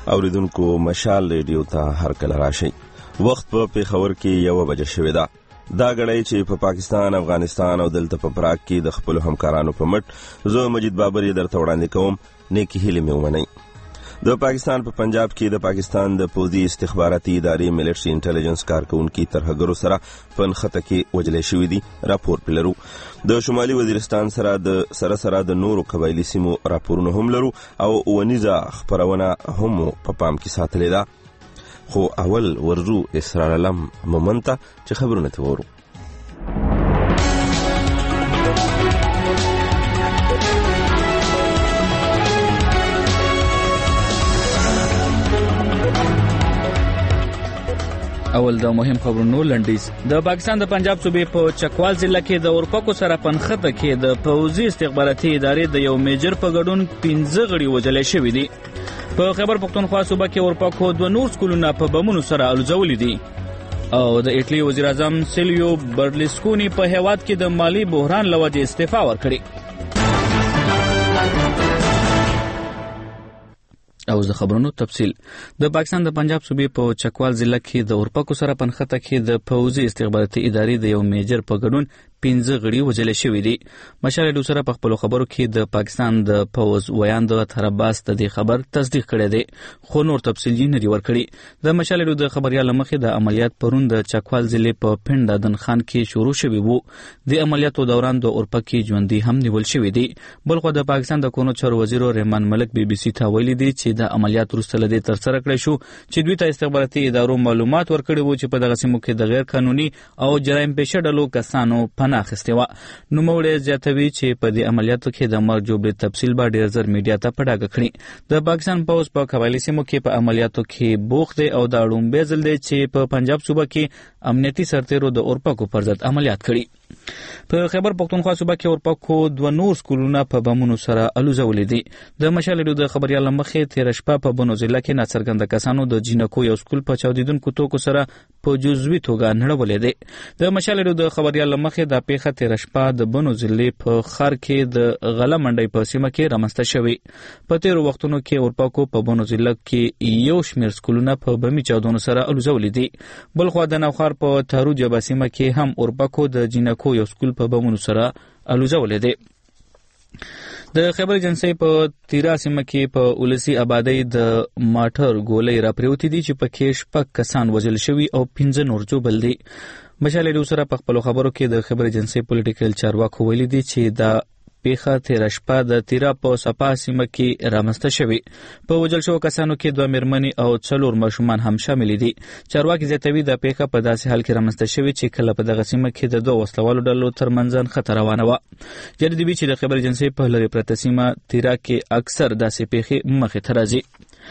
اوریدونکو مشال ریډیو ته هر کله راشي. وخت په پیښور کې 1 بجه شوې ده. دا غړی چې په پاکستان، افغانستان او دلته په پراګ کې د خپل همکارانو په مټ زه مجید بابر یې درته وړاندې کوم. نیکی هیلې مې ومنئ. د پاکستان په پنجاب کې د پاکستان د پوځي استخباراتي ادارې ملټري انټيليجنس کارکونکي ترهګرو سره په نښته کې وژل شوي دي. راپور پلرو د شمالي وزیرستان سره د نورو قبایلي سیمو راپورونه هم لرو او ونیزه خبرونه هم په پام کې ساتلې ده. خو اول ورزو اسرار علم مومنته چې خبرونه ته ورو. اول د مهم خبرونو لنډیز. د پاکستان د پنجاب صوبې په چکوال ضلع کې د اورپکو سره پنخته کې د پوځي استخباراتي ادارې د یو میجر په ګډون 15 غړي وژل شوي دي. په خیبر پختونخوا صوبه کې اورپکو 2 نور سکولونه په بمونو سره الوزولي دي. او د ایټلی وزیر اعظم سیلویو برلسکونی په هیواد کې د مالی بحران لوجې استعفا ورکړي. او د خبرونو تفصیل. د پاکستان د پنجاب صوبې په چکوال ضلع کې د اورپکو سره پنخته کې د پوځي استخباراتي ادارې د یو میجر په ګډون 15 غړي وژل شوي دي. مشال ریډیو سره په خپل خبرو کې د پاکستان د پوځ ویاند ترباس د دې خبر تصدیق کړی دی، خو نور تفصیل یې نه دی ورکړی. د مشال ریډیو د خبريال مخې د عملیات پرون د چکوال ضلع په پنډه دنخان کې شروع شوی وو. د عملیاتو دوران د اورپکي ژوندۍ هم نیول شوی دي. بلخو د پاکستان د کونو چارو وزیر رحمان ملک BBC ته ویلي دی چې د عملیات وروسته لدې تر سره کړی شو چې دوی ته استخباراتي ادارو معلومات ورکړي وو چې په دغه سیمو کې د غیر قانوني او جرایم پیشه ډلو کسانو پناه اخیستې وه. نوموړی زیاتوي چې په دې عملیاتو کې د مرګ جوړې تفصیل به ډېر زر میډیا ته په ډاګه کړي. د پاکستان پوځ په قبایلي سیمو کې په عملیاتو کې بوخت دی او دا لومړی ځل دی چې په پنجاب صوبه کې امنیتي سرتیرو د اورپکو پر ضد عملیات کړي. په خیبر پختونخوا صوبه کې اورپکو 2 نور سکولونه په بمونو سره الوزولي دي. د مشال ریډیو د خبريال مخې تیر شپه په بنو ضلع کې ناڅرګنده کسانو د جینکو یو سکول په چاودیدونکو توکو سره په جزوي توګه نړولې دي. د مشال ریډیو د خبريال مخې د پیښه تیر شپه د بنو ضلع په خار کې د غله منډي په سیمه کې رامنځته شوې. په تیر وختونو کې اورپکو په بنو ضلع کې یو شمېر سکولونه په بمي چاودنو سره الوزولي دي. بلخو د نوخار په تارو جبا سیمه کې هم اورپکو د جینکو یو سکول په بمونو سره الوزولې دي. د خیبر ایجنسی په تیرا سیمه کې په ولسی آبادی د ماټر ګولۍ را پریوتی دي چې پکې 6 کسان وژل شوي او 15 نور جوړ دي. مشال ریډیو سره په خپل خبرو کې د خیبر ایجنسی پولیټیکل چارواکو ویلي دي چې دا پیښه تیر شپه د تیرا په صفا سیمه کې رامنځته شوې. په وژل شوو کسانو کې 2 مېرمنې او 4 ماشومان هم شامل دي. چارواکي زیاتوي د پیښه په داسې حال کې رامنځته شوې چې کله په دغه سیمه کې د 2 وسلوالو ډلو ترمنځ خطر روانه وه. جدي چې د خبر ایجنسی په لری پرته سیمه تیرا کې اکثر داسې پیښې مخې ته راځي.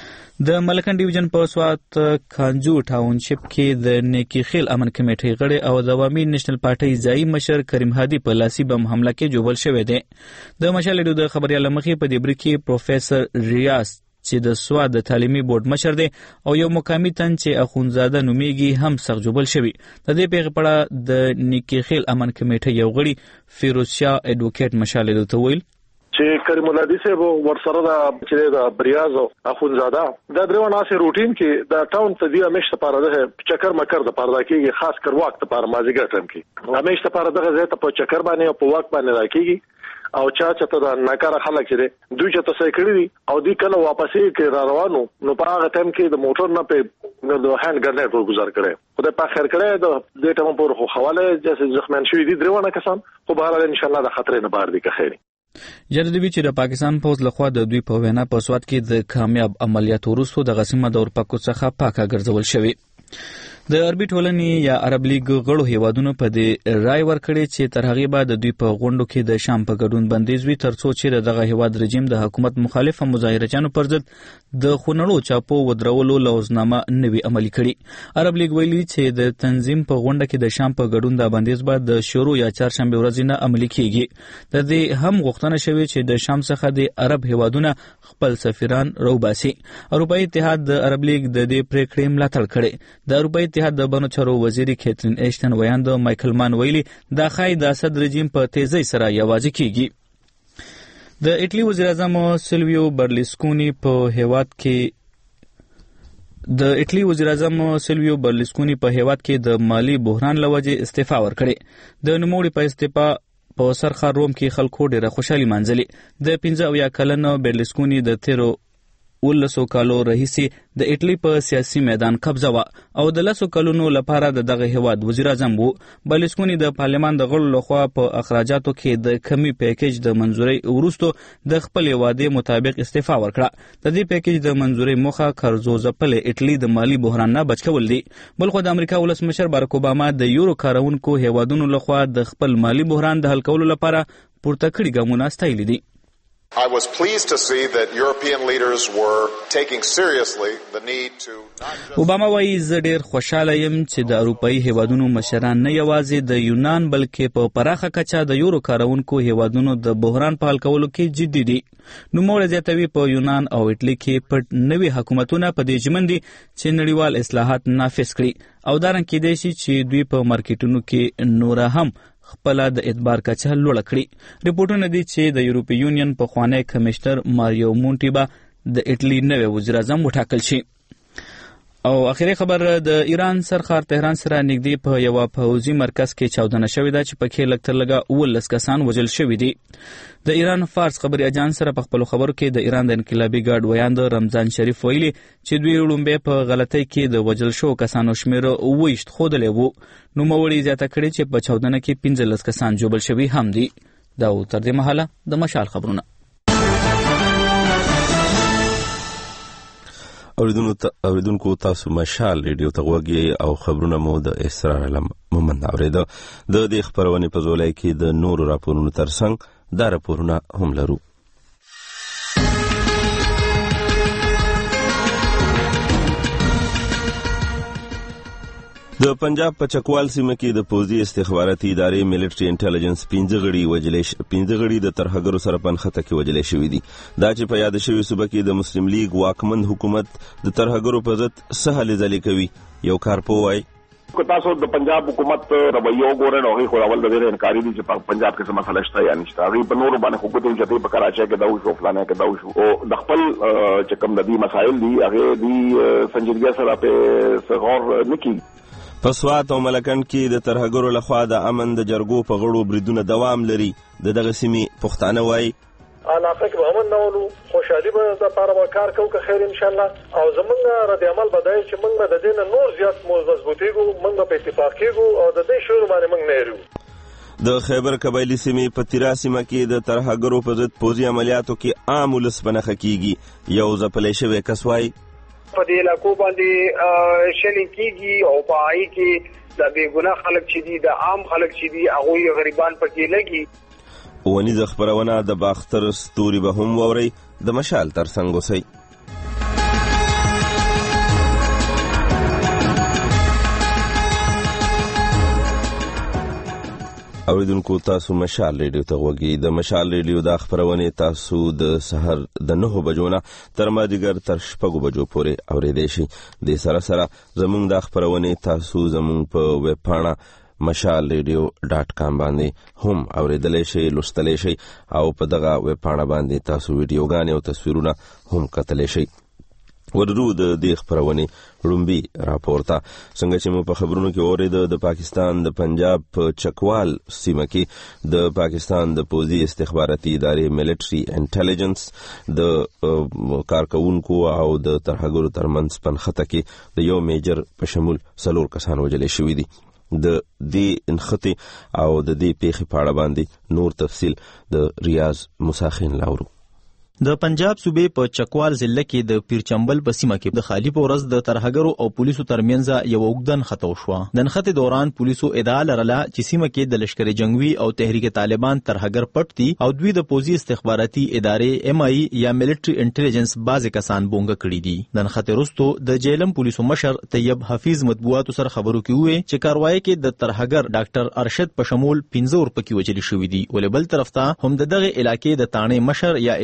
د ملکن ډیویژن په سوات کانجو ټاونشپ کې د نیکی خیل امن کمیټې غړي او د عوامي نېشنل پارټۍ ځایي مشر کریم هادي په لاسي بم حمله کې جوړ شوی دی. د مشال ریډیو د خبريال مخې په دې بری کې پروفیسور ریاض چې د سواد د تعلیمي بورډ مشر دی او یو مقامي تن چې اخونزاده نومیږي هم سخت جوړ شوی. د دې پیښې په اړه د نیکی خیل امن کمیټې یو غړي فیروز شاه اډوکیټ مشال ریډیو ته ویل چې کریم الله دی صاحب ورسره د چې د بریاز او اخونزاده د درو ناسه روټین کې د ټاون ته دی همیشه لپاره د چکر مکر د پاره کېږي، خاص کر وخت لپاره مازیګر ټایم کې همیشه لپاره دغه ځای ته په چکر باندې او په وخت باندې راکېږي او چا ته د ناکاره خلک چې دوی چې تاسو کړی دي او دی کله واپسې کې را روانو نو په هغه ټایم کې د موټر نه په د هاند ګرنیټ ورګزار کړي. خدای په خیر کړي د دې ټایم په حواله چې زخمیان شوي دي درونه کسان خو به ان شاء الله د خطر نه بار دي که خیر. جردوی چې د پاکستان پوځ لخوا د دوی په وینا په سواد کې د کامیاب عملیاتو وروسته د غسیمه د اورپکو څخه پاکه ګرځول شوی. د عربي ټولنې یا عرب لیگ غړو هیوادونو په دې رائے ورکړې چې تر هغه بعد د دوی په غونډو کې د شام په ګډون بندیز وي ترڅو چې دغه هیواد رژیم د حکومت مخالف مظاهرچیانو پر ضد د خونړو چاپو ودرولو لوزنامه نوي عملي کړي. عرب لیگ ویلي چې د تنظیم په غونډه کې د شام په ګډون د بندیز بعد د شروع یا چهارشنبه ورځې نه عملي کیږي. د دې هم غوښتنه شوې چې د شام څخه د عرب هیوادونو خپل سفیران روباسي. اروپאי اتحاد د عرب لیگ د دې پریکړې ملاتړ کړي. د اروپאי اتحاد د بنو چارو وزیر کیترین ایشتن ویاند مایکل مان ویلي دا خای د اسد رژیم په تیزی سره یوازې کیږي. د ایټلی وزیر اعظم سیلویو برلسکونی په هیواد کې د اټلی وزیر اعظم سیلویو برلسکونی په هیواد کې د مالی بحران لوجه استعفا ورکړي. د نوموړي په استعفا په سرخار روم کې خلکو ډېره خوشحالي مانځلې. د 15 کلن برلسکونی د تیرو 19 کالو راهیسې د اټلی په سیاسي میدان قبضه و او د 10 کلونو لپاره د دغه هیواد وزیر اعظم وو. برلسکونی د پارلمان د غړو لخوا په اخراجاتو کې د کمی پیکیج د منزوري وروسته د خپل وعده مطابق استعفا ورکړه. د دې پیکیج د منزوري موخه قرضو ځپل اټلی د مالی بحران نه بچ کول دي. بلخو د امریکا ولسمشر باراک اوباما د یورو کارونکو هیوادونو لخوا د خپل مالی بحران د حل کولو لپاره پورته کړي ګامونه ستایلي دي. I was pleased to see that European leaders were taking seriously the need to اوباما وايي زه ډېر خوشاله یم چې د اروپאי هیوادونو مشران نه یوازې د یونان بلکې په پراخه کچه د یورو کارونکو هیوادونو د بحران په حل کولو کې جدي دي. نوموړی زیاتوي په یونان او اټلی کې پټ نوي حکومتونه په دې ژمن دي چې نړیوال اصلاحات نافذ کړي او دا رنګ کېدای شي چې دوی په مارکیټونو کې نور هم خپل د اعتبار کچه لوړه کړي. ریپورتونه دي چې د یورپی یونین په خوانی کمشنر ماریو مونټی به د اټلی نوی وزیر اعظم وټاکل شي. او اخیری خبر د ایران سرخار تهران سره نږدې په یو پوځي مرکز کې چاودنه شوې ده چې پکې لږ تر لږه 19 کسان وژل شوي دي. د ایران فارس خبري اجانس سره په خپل خبرو کې د ایران د انقلابي ګارد ویاند رمضان شریف ویلي چې دوی لومبه په غلطۍ کې د وژل شو کسانو شمیر 28 خودلې وو. نو موري زیاته کړي چې په چاودنه کې 15 کسان جوړل شوي هم دي. دا تر دې مهاله د مشال خبرونه. اوریدونکو تاسو مشال ریډیو ته غوږی او خبرونه مو د اسرار علم مومند اوریدو. د دې خبرونه په ځولای کې د نورو راپورونو ترڅنګ دا راپورونه هم لرو. د پنجاب په چکوال سیمه کې د پوځي استخباراتي ادارې ملټري انټيليجنس 15 غړي د ترهګرو سره په نښته کې وژل شوي دي. دا چې په یاد شوی صوبه کې د مسلم لیگ واکمن حکومت د ترهګرو په ضد سهل ځلې کوي. یو کارپو وای کو تاسو د پنجاب حکومت رویو ګورئ نو هغه اول د ډېر انکاري دي چې په پنجاب کې څه مسله شته یا نشته. هغه په نور باندې حکومت چې په کراچۍ کې دا وشو فلانه کې دا وشو او د خپل چې کوم د دې مسایل دي هغه دي سنجیدګي سره په صغور نکي. په سوات او ملکند کې د ترهګرو لخوا د امن د جرګو په غړو بریدونه دوام لري. دغه سیمې پښتانه وای علاقه کې امن نولو خوشحالي به د لپاره کار کوو که خیر ان شاء الله او زمونږ رد عمل بدای چې موږ د دین نور زیات مضبوطیږو موږ په اتفاق کېږو او د دې شور باندې موږ نه یو. د خیبر قبایلی سیمې په تیرا سیمه کې د ترهګرو په ضد پوځي عملیاتو کې عام ولس بنخه کیږي. یو ځپلې شوی کس وای په دې علاقو باندې شلې کیږي او پای کې د بے ګناه خلک چې دي د عام خلک چې دي هغه غریبان پکې لګي. ونیز خبرونه د باختر ستوري به هم ووري د مشال ترڅنګ اوسئ. اوریدونکو تاسو مشال ریډیو ته غوږی. د مشال ریډیو د خبرونه تاسو د سحر د 9 بجو نه تر مازیګر تر 6 بجو پورې اوریدئ شئ. د سره زموږ د خبرونه تاسو زموږ په ویب پاڼه mashalradio.com باندې هم اوریدلای شئ لوستلای شئ او په دغه ویب پاڼه باندې تاسو ویډیوګانې او تصویرونه هم کتلای شئ. ورو د دې خبرونه رومبي راپورته څنګه چې مو په خبرونو کې اوریدل د پاکستان د پنجاب په چکوال سیمه کې د پاکستان د پوځي استخباراتي ادارې ملټري انټيليجنس د کارکونکو او د ترهګرو ترمنځ په نښته کې د یو میجر په شمول 4 کسان وژل شوي دي. د دې نښتې او د دې پیښې په اړه باندې نور تفصیل د ریاض مساخین لاورو. د پنجاب صوبې په چکوال ضلع کې د پیرچمبل په سیمه کې د خالی په ورځ د ترهګرو او پولیسو ترمنځ یو اوږدن خطو شو. د نښتې دوران پولیسو ادعا لرله چې سیمه کې د لشکر جنگوي او تحریک طالبان ترهګر پټ دي او دوی د پوځي استخباراتي ادارې MI یا ملټري انټيليجنس بعض کسان بونګه کړي دي. د نښتې وروسته د جیلم پولیسو مشر طیب حفیظ مطبوعاتو سره خبرو کې وې چې کاروایی کې د ترهګر ډاکټر ارشد په شمول 15 ورپکې وژل شوي دي. ولې بل طرف ته هم دغه علاقې د تانې مشر یا SHO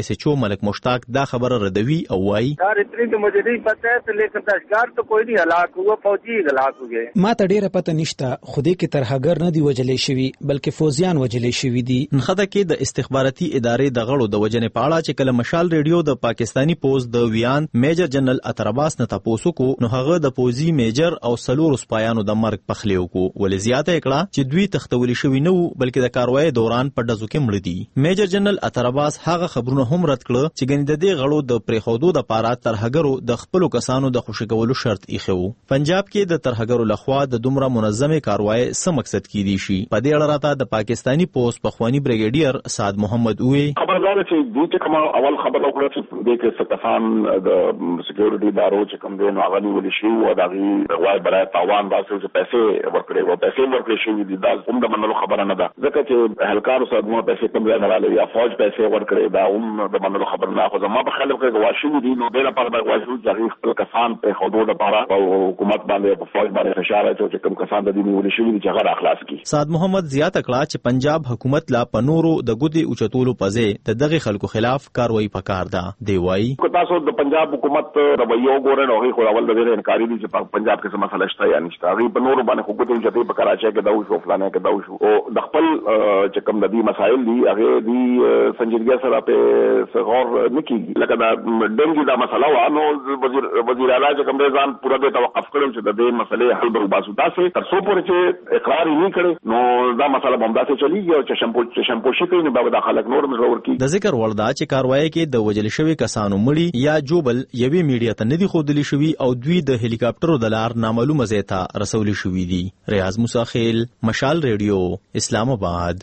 ملک مشتاق دا خبره ردوي او وايي اتنی تو مجھے نہیں پتہ ہے لیکن تشکار تو کوئی نہیں ہلاک ہوا فوجی ہلاک ہو گئے ما ته ډیره پته نشته خو دې کې ترهګر نه دی وجلې شوی بلکې فوجیان وجلې شوی دي. نخته کې د استخباراتي ادارې د غړو د وجنې په اړه چې کله مشال ریډیو د پاکستانی پوز د ویان میجر جنرال اتر عباس نه تاسو کو نو هغه د پوزي میجر او سلور سپایانو د مرګ پخلیو کو ولې زیاته کړه چې دوی تختولي شوی نه بلکې د کاروای دوران په دزو کې مړ دي. میجر جنرال اتر عباس هغه خبرونه هم رد کړ چې ګنې د دې غړو د پریخودو د پارات ترهګرو د خپل کسانو د خوشی کولو شرط ایښو. پنجاب کې د ترهګرو لخوا د دومره منظمه کاروای سم مقصد کې دي شي. په دې اړه راته د پاکستانی پوسټ پخوانی بریګیډیر سعد محمد وی خبردار چې دوی کوم اول خبر وکړه چې د کې ستفان د سکیورټي دارو چې کوم دی نو هغه نیول شي او دغه غوای برای تاوان واسو چې پیسې ورکړي او پیسې ورکړي شي دي دا هم د منلو خبره نه ده ځکه چې هلکارو صدمه پیسې کوم ځای نه راځي یا فوج پیسې ورکړي دا هم د منلو خبره نه خو زما په خلک کې واشي دي نو د لپاره د واشو ځای خپل کسان په حدود لپاره او حکومت باندې په فوج باندې فشار اچو چې کوم کسان د دې نیول شي چې هغه اخلاص کی. سعد محمد زیاته کړه چې پنجاب حکومت لا پنورو د ګودي اوچتولو پځې د دغه خلکو خلاف کاروایی پکار ده. دی وایي تاسو د پنجاب حکومت رویو ګورئ نو هغه اول د دې انکاري دي چې پنجاب کې څه مسله شته یا نشته هغه په نورو باندې حکومت چې په کراچۍ کې دا شو فلانه کې دا شو او د خپل چې کوم د دې مسایل دي هغه دی سنجیدګي سره په غور نکېږي لکه دا ډنګي دا مسله و نو وزیر اعلی چې کوم ځان پوره د توقف کړم چې د دې مسلې حل به وباسو تاسو تر څو پورې چې اقرار یې نه کړي نو دا مسله به همداسې چلیږي او چې شمپوشي کوي نو به د خلک نور مزور کی. د ذکر وردا چې کاروایی کې د وجل شوی کسانو مړي یا جوبل یوې میډیا ته ندي خودلی شوی او دوی د هلیکاپټرو د لار نامعلومه ځای ته رسولي شوی دي. ریاض موسی خیل مشال ریډیو اسلام آباد.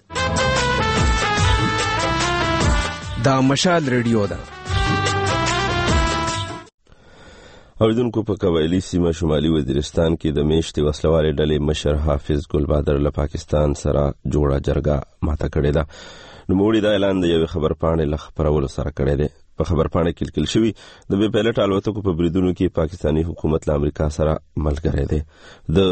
دا مشال ریډیو ده. اوریدونکو په قبایلی سیمه شمالي وزیرستان کې د میشتې وسلوالې ډلې مشر حافظ ګل بهادر له پاکستان سره جوړه جرګه ماته کړې ده. نوموړي دا اعلان د یوې خبرپاڼې له خپرولو سره کړی دی. په خبرپاڼه کې لیکل شوي د بې پیلټ الوتکو په بریدونو کې پاکستانی حکومت له امریکا سره ملګری دی. د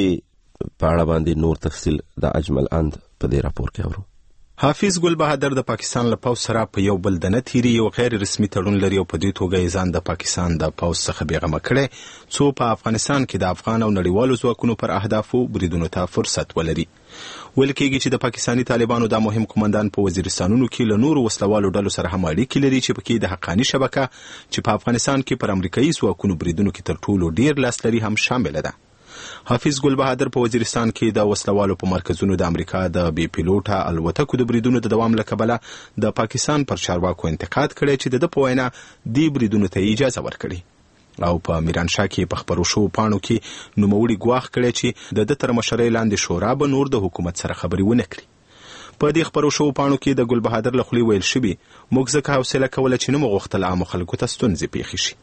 دې په اړه باندې نور تفصیل د اجمل اند په دې راپور کې اورو. حافظ ګل بهادر د پاکستان له پوځ سره په یو بل د نتیری یو غیر رسمي تړون لري او په دې توګه یې ځان د پاکستان د پوځ څخه بیغمه کړي څو په افغانستان کې د افغان او نړیوالو ځواکونو پر اهدافو بریدونو ته فرصت ولري. ویل کېږي چې د پاکستانی طالبانو د مهم قومندان په وزیرستانونو کې له نورو وسلوالو ډلو سره هم اړیکې لري چې پکې د حقانی شبکه چې په افغانستان کې پر امریکایي ځواکونو بریدونو کې تر ټولو ډیر لاس لري هم شامل ده. حافظ ګل بهادر په وزیرستان کې د وسلوالو په مرکزونو د امریکا د بې پیلوټه الوتکو د بریدونو د دوام له کبله د پاکستان پر چارواکو انتقاد کړی چې د په وینا دې بریدونو ته اجازه ورکړي او په میرانشاه کې په خبرو شو پاڼو کې نوموړي ګواښ کړی چې د تر مشرۍ لاندې شورا به نور د حکومت سره خبرې ونه کړي. په دې خبرو شو پاڼو کې د ګل بهادر له خولې ویل شوي موږ ځکه حوصله کوله چې نه مو غوښتل عامو خلکو ته ستونزې پیښې شي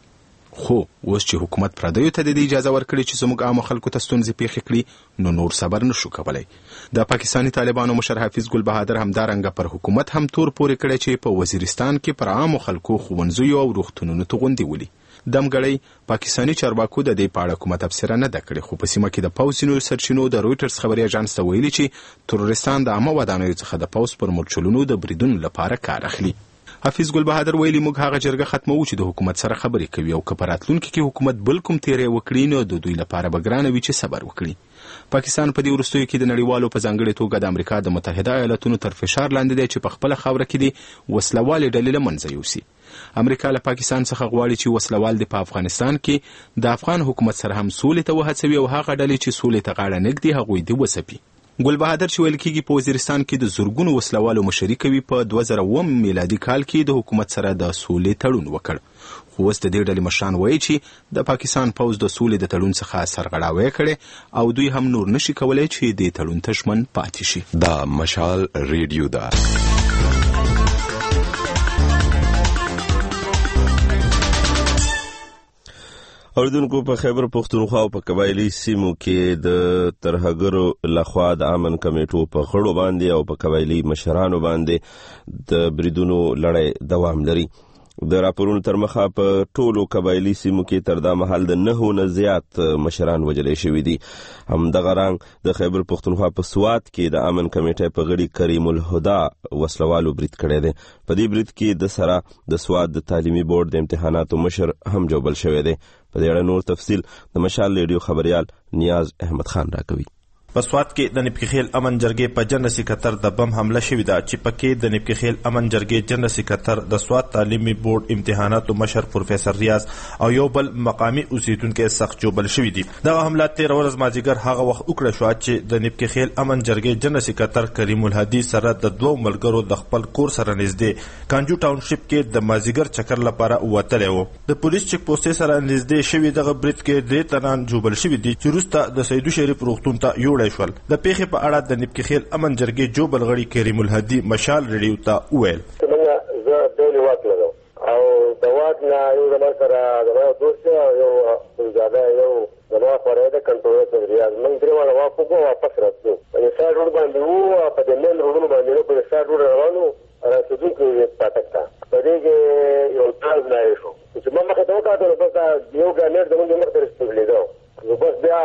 خو اوس چې حکومت پردیو ته د اجازه ورکړي چې زموږ عامو خلکو ته ستونزې پیښې کړي نو نور صبر نشو کولی. د پاکستانی طالبانو مشر حافظ ګل بهادر همدارنګه پر حکومت هم تور پورې کړی چې په وزیرستان کې پر عامو خلکو ښوونځیو او روغتونونو توغندي ولي. دمګړی پاکستانی چارواکو د دې په اړه کومه تبصره نه ده کړې خو په سیمه کې د پوځینو سرچینو د رویټرز خبري اژانس ته ویلي چې ترورستان د عامه ودانیو څخه د پوځ پر مورچلونو د بریدونو لپاره کار اخلي. حافظ ګل بهادر ویلي موږ هغه جرګه ختمو چې د حکومت سره خبرې کوي او که په راتلونکي کې حکومت بل کوم تیری وکړي نو د دوی لپاره به ګرانه وي چې صبر وکړي. پاکستان په دې وروستیو کې د نړیوالو په ځانګړې توګه د امریکا د متحده ایالاتونو تر فشار لاندې دی چې په خپله خاوره کې د وسلوالې ډلې له منځه یوسي. امریکا له پاکستان څخه غواړي چې وسلوال دي په افغانستان کې د افغان حکومت سره هم سولې ته وهڅوي او هغه ډلې چې سولې ته غاړه نږدي هغوی دې وځپي. ګل بهادر چې ویل کېږي په وزیرستان کې د زرګونو وسلوالو مشري کوي په 2009 میلادي کال کې د حکومت سره د سولې تړون وکړ خو اوس د دې ډلې مشران وایي چې د پاکستان پوځ د سولې د تړون څخه سرغړاوی کړي او دوی هم نور نشي کولی چې د تړون ته ژمن پاتې شي. دا مشال ریډیو ده. اوریدونکو په خیبر پختونخوا او په قبایلی سیمو کې د ترهګرو لخوا د امن کمیټو په غړو باندې او په قبایلی مشرانو باندې د بریدونو لړۍ دوام لري. د راپورونو تر مخه په ټولو قبایلی سیمو کې تر دا مهال د 9 نه زیات مشران وژل شوي دي. همدغه رنګ د خیبر پختونخوا په سوات کې د امن کمیټې په غړي کریم الهدى وسلوالو برید کړی دی. په دې برید کې د سره د سوات د تعلیمي بورډ د امتحاناتو مشر هم جوبل شوی دی. په دې اړه نور تفصیل د مشال ریډیو خبريال نیاز احمد خان راکوي. په سوات کې د نبکخیل امن جرګې په جنرال سکرټر د بم حمله شوې ده چې پکې د نبکخیل امن جرګې جنرال سکرټر د سوات تعلیمي بورډ امتحاناتو مشر پروفیسور ریاض او یو بل مقامی اوسیدونکو سخت جوبل شوې دي. دغه حمله 13 ورځ مازیګر هغه وخت وکړه شو چې د نبکخیل امن جرګې جنرال سکرټر کریم الهدی سره د دوه ملګرو د خپل کور سره نږدې کانجو ټاونشپ کې د مازیګر چکر لپاره وتلی وو. د پولیس چک پوسټ سره نږدې شوی دغه برید کې 3 تنان جوبل شوي دي چې وروسته د سیدو شریف روغتون ته یوړل شول. د پیښې په اړه د نبکخیل امن جرګې جوبل غړي کریم الهدی مشال ریډیو ته وویل. زه ډېر وخت لګاو او د واټ نه یو زما سره زما دوست یو زیاده یو زما خورای د کنټرول سره ریاض موږ درې والا واپس راځو. په سر روډ باندې وو په دې مین روډونو باندې په سر روډ روانو راځو پاتک تا په دې کې یو تاز نه شو چې ما مخه ته وکړو بس یو ګانر د موږ مخ ته رسېدلی نو بس بیا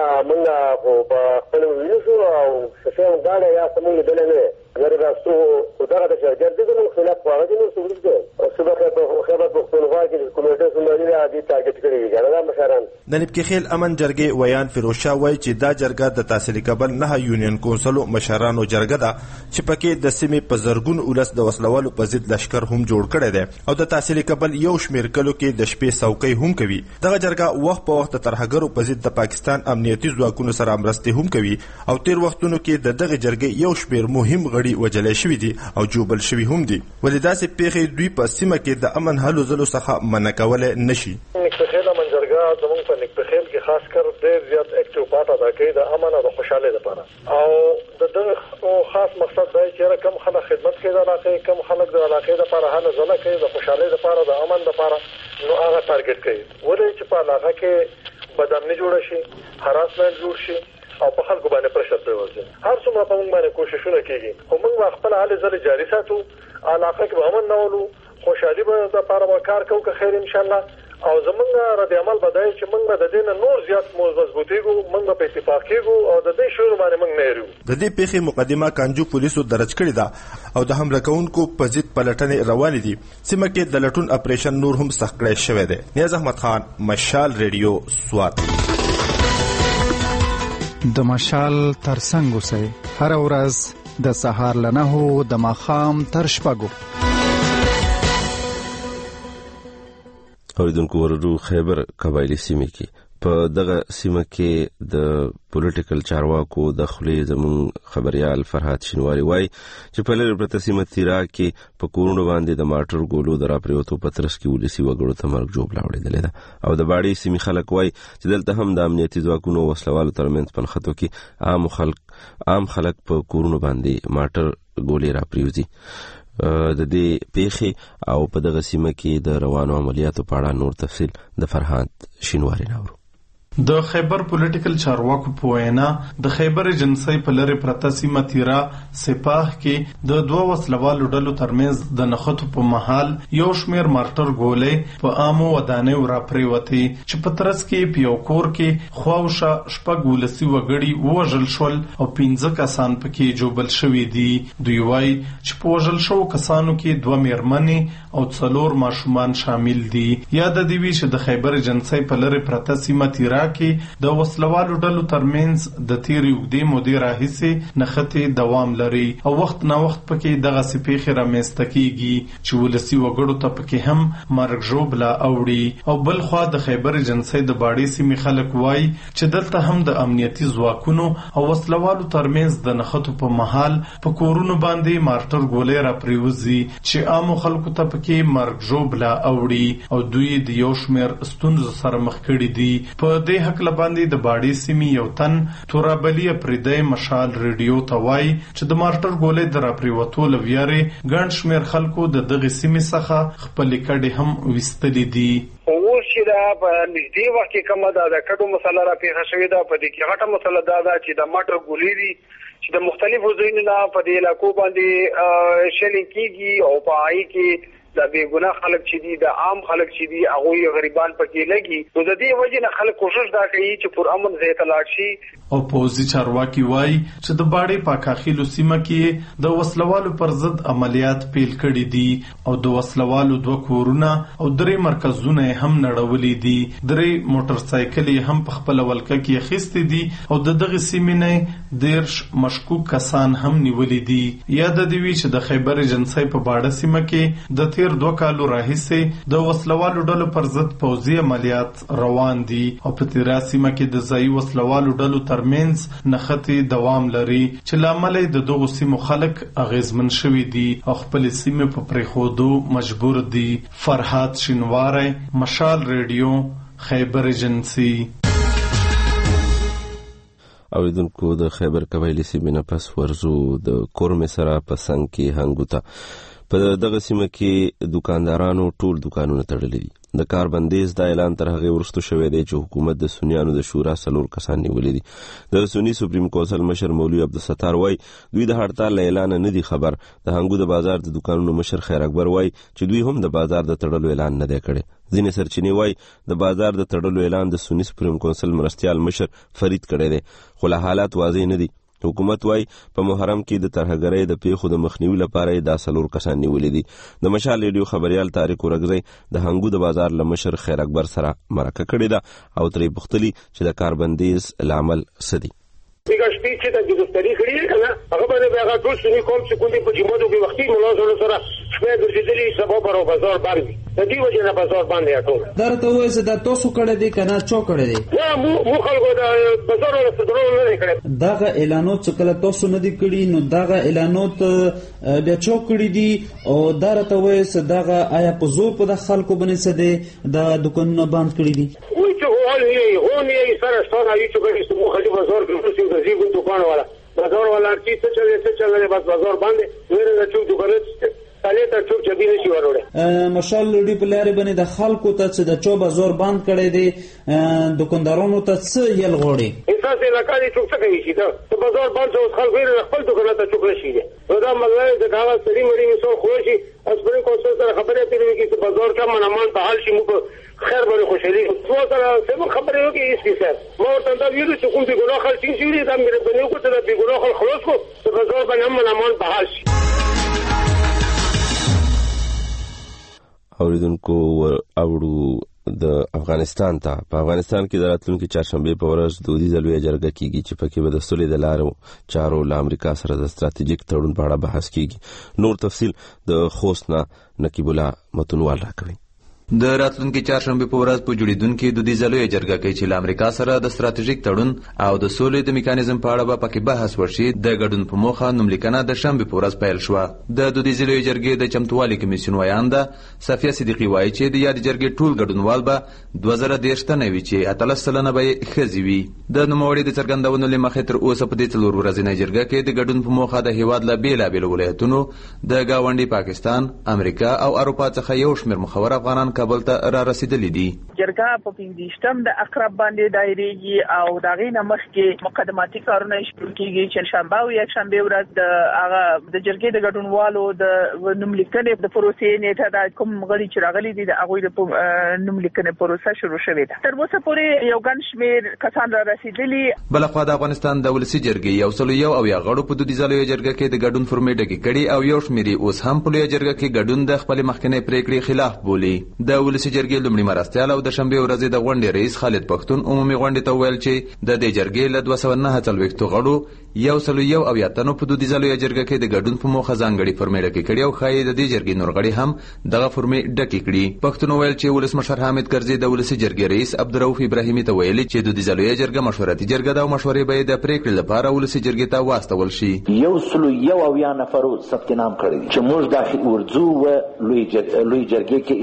موږ په خپل وینو شو او شې غاړه یا سمون دلته نه غیر راستو خدای د شرکت د نو خلاف واغې نو څه او سبا خبر پختونخوا کې کومېټه سمونی عادي ټارګټ کړی دا مشران د نبکخیل امن جرګې ویان فیروز شاه وایي چې دا جرګه د تحصیل کابل نه یونین کونسلو مشرانو جرګه ده چې پکې د سیمې په زرګون ولس د وسلوالو په ضد لشکر هم جوړ کړی دی او د تحصیل کابل یو شمیر کلو کې د شپې څوکۍ هم کوي. دغه جرګه وخت په وخت د ترهګرو په ضد د پاکستان امنیتي ځواکونو سره مرستې هم کوي او تیر وختونو کې د دغه جرګې یو شمیر مهم غړي وجلې شوي دي او جوبل شوي هم دي. ولې داسې پیښې دوی په سیمه کې د امن هلو ځلو څخه منع کولی نشي. نبکخیل امن جرګه زموږ په نبکخیل کې خاص کر ډېر زیات اکټیو پارت ادا کوي د امن او د خوشحالۍ لپاره او د دغه خاص مقصد دی چې کم خلک خدمت کوي د علاقې کم خلک د علاقې لپاره هله ځله کوي د خوشحالۍ لپاره د امن لپاره نو هغه ټارګټ کوي. ولې چې په علاقه کې بدامني جوړه شي هراسمنټ جوړ شي او په خلکو باندې پرشر پرېوځي. هر څومره په موږ باندې کوششونه کېږي خو موږ خپل هلې ځلې جاري ساتو. علاقه کې به امن نه ولو خوشحالي به دپاره به کار کوو که خیر انشاءالله او زمونږ رد عمل به دی چې موږ به د دې نه نور زیات مضبوطېږو موږ به په اتفاق کېږو او د دې شعور باندې موږ نه هېرو. د دې پیښې مقدمه کانجو پولیسو درج کړې ده او د حمله کوونکو په ضد پلټنې روانې دي. سیمه کې د لټون اپریشن نور هم سخت کړی شوی دی. نیاز احمد خان مشال ریډیو سوات. د مشال ترڅنګ اوسئ هر ورځ د سهار له 9 د ماښام تر 6. اوریدونکو ورو خیبر قبایلی سیمه کې په دغه سیمه کې د پولیټیکل چارواکو د خلې زمون خبريال فرحات شینواری وای چې په لری پرته سیمه تیرا کې په کورونو باندې د ماټر ګولو درپریوتو پترس کې ولسی وګړو ته مرګ جوړ لاوړل ده او د باړې سیمه خلک وای چې دلته هم د امنیتي ځواکونو وسلوالو ترمنځ پنخته کې عام خلک په کورونو باندې ماټر ګولې راپریوزي. د دې پیښې او په دغه سیمه کې د روانو عملیاتو په اړه نور تفصیل د فرحات شینواری ناورو. د خیبر پولیټیکل چارواکو په وینا د خیبر ایجنسی په لری پرته سیمه تیرا سپاه کې د دوه وسلوالو ډلو ترمنځ د نښتو په محل یو شمیر مارټر ګولې په عامو ودانیو راپریوتې چې په ترڅ کې په یو کور کې خواوشه شپږ ولسي وګړي وژل شول او 15 کسان پکې جوبل شوي دي. دوی وایي چې په وژل شوو کسانو کې 2 میرمنې او 4 ماشومان شامل دي. یاد دی وی چې د خیبر ایجنسی په لری پرته سیمه تیرا کې د وسلوالو ډلو ترمنځ د تیرې اوږدې مودې راهیسې نښتې دوام لري او وخت نه وخت پکې دغه پیښې رامنځته کیږي چې ولسي وګړو ته پکې هم مرګ ژوبله اوړي. او بل خوا د خیبر ایجنسی د باړې سیمې خلک وایي چې دلته هم د امنیتي ځواکونو او وسلوالو ترمنځ د نښتو په محل په کورونو باندې مارټر ګولې راپریوزي چې عامو خلکو ته پکې مرګ ژوبله اوړي او دوی د یو شمیر ستونزو سره مخ کړي دي. په دې حق لباندې د باړې سیمې یو تن تورابلی پردې مشال ریډیو ته وایي چې د مارټر ګولې د راپریوتو لویارې ګڼ شمیر خلکو د دغه سیمې څخه خپل کډې هم وستلې دي. اوس چې دا په نږدې وخت کې کومه د کډو مسله را پیښه شوې ده په دې کې غټه مسله ده چې د مارټر ګولې دي چې د مختلفو ځایونو نه په دې علاقو باندې شلینګ کیږي او په آی کې د بیګناه خلک چې دي د عام خلک چې دي هغه غریبان پکې لګي. نو د دې وجه نه خلک کوشش دا کوي چې پر امن ځای ته لاړ شي. او پوځي چارواکي وایي چې د باړې پاکاخیلو سیمه کې د وسلوالو پر ضد عملیات پیل کړي دي او د وسلوالو 2 کورونه او 3 مرکزونه هم نړولې دي. 3 موټر سایکلې هم په خپل ولکه کې اخیستې دي او د دغه سیمې نه 10 مشکوک کسان هم نیولې دي. یاد دی چې د خیبر ایجنسی په باړه سیمه کې د تیر 2 کالو راهیسې د وسلوالو ډلو پر ضد پوځي عملیات روان دي او په تیرا سیمه کې د ځایي وسلوالو ډلو ترمنځ نښتې دوام لري چې لامل د دغو سیمو خلک اغیزمن شوي دي او خپل سیمه په پریښودو مجبور دي. فرهاد شینواری، مشال ریډیو، خیبر ایجنسی. اوریدونکو د خیبر قبایلی سیمې نه پس ورزو د کورمې سره په څنګ کې هنګوته په دغه سیمه کې دکاندارانو ټول دکانونه تړلي دي. د کار بندیز دا اعلان تر هغه وروسته شوی دی چې حکومت د سنیانو د شورا 4 کسان نیولي دي. د سنی سپریم کونسل مشر مولوی عبدالستار وای دوی د هړتال اعلان نه دي خبر. د هنګو د بازار د دکانونو مشر خیر اکبر وای چې دوی هم د بازار د تړلو اعلان نه دی کړی. ځینې سرچینې وای د بازار د تړلو اعلان د سنی سپریم کونسل مرستیال مشر فرید کړی دی خو له حالات واضح نه دي. حکومت وای په محرم کې د ترهګرۍ د پیښو د مخنیوي لپاره دا 4 کسان نیولې دي. د مشال ریډیو خبريال طارق ورغزی د هنګو د بازار لمشر خیر اکبر سره مرکه کړې ده او ترې پوښتلي چې د کاربندیز لامل څه دي. دیګه شپې چې د ګذشتري خړې کنه هغه باندې هغه ټول سني کوم چې کوم په جمعو کې وختي ملازم سره شپه ګرځېدلي سبب پر بازار باندې د دې وجه نه بازار باندې ټول درته وایي چې دا تاسو کړه دي کنه چا کړه دي یا مو خلکو د بازار له صدرو نه کړه. دغه اعلانات چې کله تاسو نه دي کړی نو دغه اعلانات بیا چا کړی دي او درته وایي چې دغه آیا په زور په د خلکو باندې څه دي د دکانونه بند کړی دي. وایي چې هونی سره ستانه یو چې کړي مو خالي بازار کې څه د زیګون دکان والا بازار والا چې څه چلے بس بازار باندې ورته د چوک دکانه تاله ته چوک چبي نشي وروړي. مشال لړۍ په لارې باندې د خلکو ته چې د چا بازار بند کړي دي دکاندارانو ته څه یل غوړي اساس علاقې چوک څه کوي چې دا بازار بند شو خلک خپل دکانه ته چوک نشي دي. دا مله د هغه سړي مړي مسو خوشي اسپرین کوڅه سره خبرې اترې کې چې بازار کا منمان په حال شي مو خیر بری خوشحالی تو سره څه خبرې وکي هیڅ څه ما ورته دا ویلو چې کوم دی ګناه خل چې ویلي دا مې بنو کو ته دی ګناه خل خلاص کو چې بازار باندې منمان په حال شي. اوریدونکو اوړو د افغانستان ته په افغانستان کې د راتلونکي چهارشنبه په ورځ دودیزه لویه جرګه کیږي چې پکې به د سولې د لارو چارو له امریکا سره د ستراتیژیک تړون په اړه بحث کیږي. نور تفصیل د خوست نه نقیب الله متنوال راکوي. د راتلونکي چهارشنبه په ورځ په جوړیدونکو دودیزه لویه جرګه کې چې له امریکا سره د ستراتیژیک تړون او د سولې د میکانیزم په اړه به پکې بحث وشي. د ګډون په موخه نوملیکنه د شنبه په ورځ پیل شو. د دودیزه لویه جرګې د چمتووالي کمیسیون وایانده صفیه صدیقی وایي چې د یاد جرګې ټول ګډونوال به 2013 تنه وي چې 13 به خزي وي. د نوموړي د څرګندونو لمخې تر اوسه په دې 4 ورځې جرګه کې د ګډون په موخه د هیواد له بیلابېل ولایتونو د گاونډي پاکستان، امریکا او اروپا څخه یو شمېر مخور افغانان کابل ته را رسیدلي دي. جرګه په 15 د اقرب باندې دایریږي او دا غینه مخکې مقدماتي کارونه شروع کیږي چې شنبه او یک شنبه ورځ د هغه د جرګې د ګډونوالو د نوملیکنې د پروسې نیټه د کوم غړي چې راغلي دي د هغه د نوملیکنې پروسه شروع شوې ده. تر اوسه پورې یو ګڼ شمېر کسان را رسیدلي. بلخوا د افغانستان د ولسی جرګې یو سل یو او یا غړو په دودیزه لویه جرګه کې د ګډون فورمې ډکې کړي او یو شمېر اوس هم په لویه جرګه کې ګډون د خپل مخکنی پریکړې خلاف بولي. د ولسی جرګې لومړي مرستیال او د شنبه ورځې د غونډې رئیس خالد پښتون عمومي غونډې ته ویل چې د دې جرګې له 249 غړو یو سل یو او یاتنو په دودیزه لویه جرګه کې د ګډون په موخه ځانګړي فورمې ډکې کړي او خای د دې جرګې نور غړي هم دغه فورمې ډکې کړي. پښتون ویل چې ولسمشر حامد کرزي د ولسی جرګې رئیس عبدالرؤف ابراهیمي ته ویلي چې دودیزه لویه جرګه مشورتي جرګه ده او مشورې به د پریکړې لپاره ولسی جرګې ته واستول شي. یو سل یو او یا نفرو ثبت نام کړی چې موږ د ورځو لوی جرګې کې اشتراک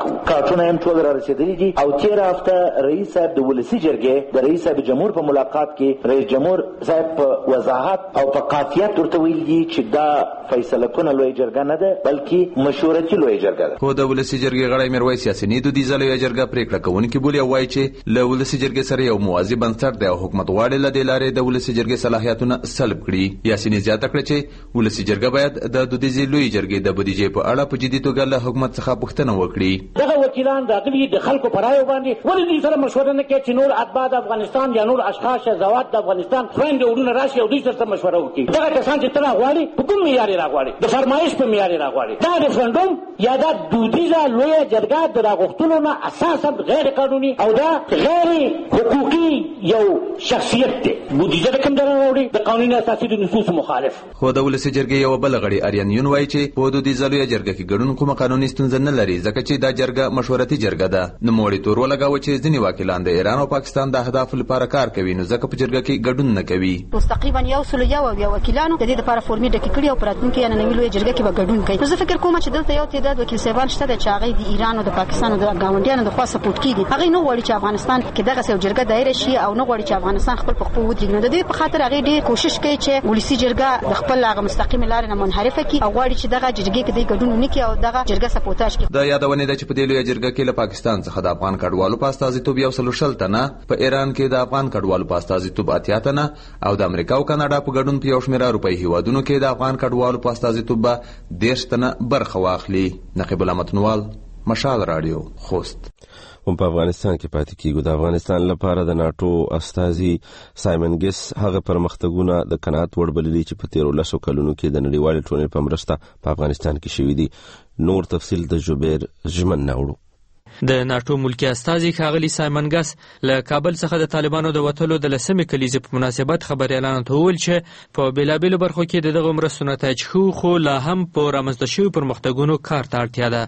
کارټونه هم ټول را رسېدلي دي او تېره هفته رئیس صاحب د ولسي جرګې د رئیس صاحب جمهور په ملاقات کې رئیس جمهور صاحب په وضاحت او په قاطعیت ورته ویلي دي چې دا فیصله کونه لویه جرګه نه ده بلکې مشورتي لویه جرګه ده. خو د ولسي جرګې غړی میرویس یاسیني دودیزه لویه جرګه پرېکړه کوونکې بولي او وایي چې له ولسي جرګې سره یو موازي بنسټ دی او حکومت غواړي له دې لارې د ولسي جرګې صلاحیتونه سلب کړي. یاسیني زیاته کړه چې ولسي جرګه باید د دودیزې لویې جرګې د بودیجې په اړه په جدي توګه له حکومت څخه پوښتنه وکړي. دغه وکیلان راغلي د خلکو په رایو باندې ولې دوی سره مشوره نه کوي چې نور اتباع د افغانستان یا نور اشخاص یا ذوات د افغانستان خویندې وروڼه راشي او دوی سره مشوره وکړي. دغه کسان چې ته راغواړي په کوم معیار یې راغواړي؟ د فرمایش په معیار یې راغواړي. دا ریفرنډوم یا دا دودیزه لویه جرګه د راغوښتلو نه اساسا غیر قانوني او دا غیر حقوقي یو شخصیت دی. بودیجه د کوم ځای راوړي؟ د قانون اساسي د نصوصو مخالف. خو د ولسي جرګې یو بل غړي آریان یون وایي چې په دودیزه لویه جرګه کې ګډون کومه قانوني ستونزه نه لري ځکه چې دا جرګه مشورتي جرګه ده. نوموړي تور ولګاوه چې ځینې وکیلان د ایران او پاکستان د اهدافو لپاره کار کوي نو ځکه په جرګه کې ګډون نه کوي. مستقیما یو وکیلانو د دې لپاره فورمې ډکې کړي او پراتونکو یې نن لویه جرګه کې به ګډون کوي. نو زه فکر کوم چې دلته یو تعداد وکیل صاحبان شته چې هغه د ایران او د پاکستان او د ګاونډیانو د خوا سپورټ کوي. هغه نه غواړي چې افغانستان کې دغه یو جرګه دایره شي او نه غواړي چې افغانستان خپل په خپل ودرېږي. د دې په خاطر هغه ډېر کوشش کوي چې ولسي جرګه د خپل هغه مستقیم لارې نه منحرفه کړي او غواړي چې دغه جرګه کې د ګډون نه کوي او دغه جرګه سپورټاژ کړي. د یادونه ده چې په دې لویه جرګه کې له پاکستان څخه د افغان کډوالو په استازیتوب 160 تنه، په ایران کې د افغان کډوالو په استازیتوب 80 تنه او د امریکا او کاناډا په ګډون په یو شمېر اروپایي هیوادونو کې د افغان کډوالو په استازیتوب به 10 تنه برخه واخلي. نقیب الله متنوال، مشال رادیو، خوست. په افغانستان کې پاتې کیږو. د افغانستان لپاره د ناټو استازي سایمن ګیس هغه پرمختګونه د قناعت وړ بللي چې په 13 کلونو کې د نړیوالې ټولنې په مرسته په افغانستان کې شوي دي. نور تفصیل د جوبیر ژمن ناوړو. د ناټو ملکی استازي ښاغلي سایمن ګس له کابل څخه د طالبانو د وتلو د 10مې کلیزې په مناسبت خبريالانو ته وویل چې په بیلابیلو برخو کې د دغه مرستو نتایج خو لا هم په رامنځته شویو پرمختګونو کار ته اړتیا ده.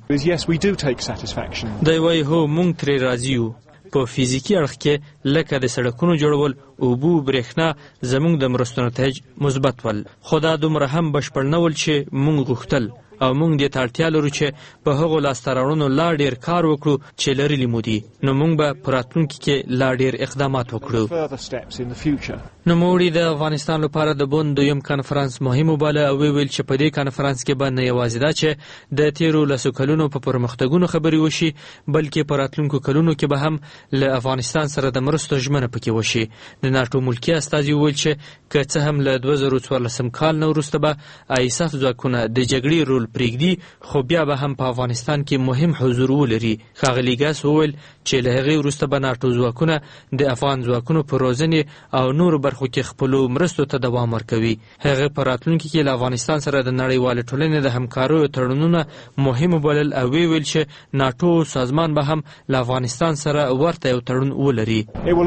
دی وایي هو موږ ترې راضي یو. په فزیکي اړخ کې لکه د سړکونو جوړول، اوبو، برېښنا زموږ د مرستو نتایج مثبت ول، خو دا دومره هم بشپړ نه ول چې موږ غوښتل او موږ دې ته اړتیا لرو چې په هغو لاسته راوړنو لا ډېر کار وکړو چې لرلي مو دي. نو موږ به په راتلونکي کې لا ډېر اقدامات وکړو. نوموړي د افغانستان لپاره د بون دویم کنفرانس مهم وباله او ویل چې په دې کنفرانس کې به نه یوازې دا چې د 13 کلونو په پرمختګونو خبرې وشي بلکې په راتلونکو کلونو کې به هم له افغانستان سره د مرستو ژمنه پکې وشي. د ناټو ملکی استازي وویل چې که څه هم له 2014 کال نه وروسته به آیساف ځواکونه د جګړې رول پرېږدي خو بیا به هم په افغانستان کې مهم حضور ولري. ښاغلي ګاس وویل چې له هغې وروسته به ناټو ځواکونه د افغان ځواکونو په روزنې او نورو برخو کې خپلو مرستو ته دوام ورکوي. هغه په راتلونکي کې له افغانستان سره د نړیوالې ټولنې د همکاریو تړونونه مهم وبلل او ویل چې ناټو سازمان به هم له افغانستان سره ورته یو تړون ولري.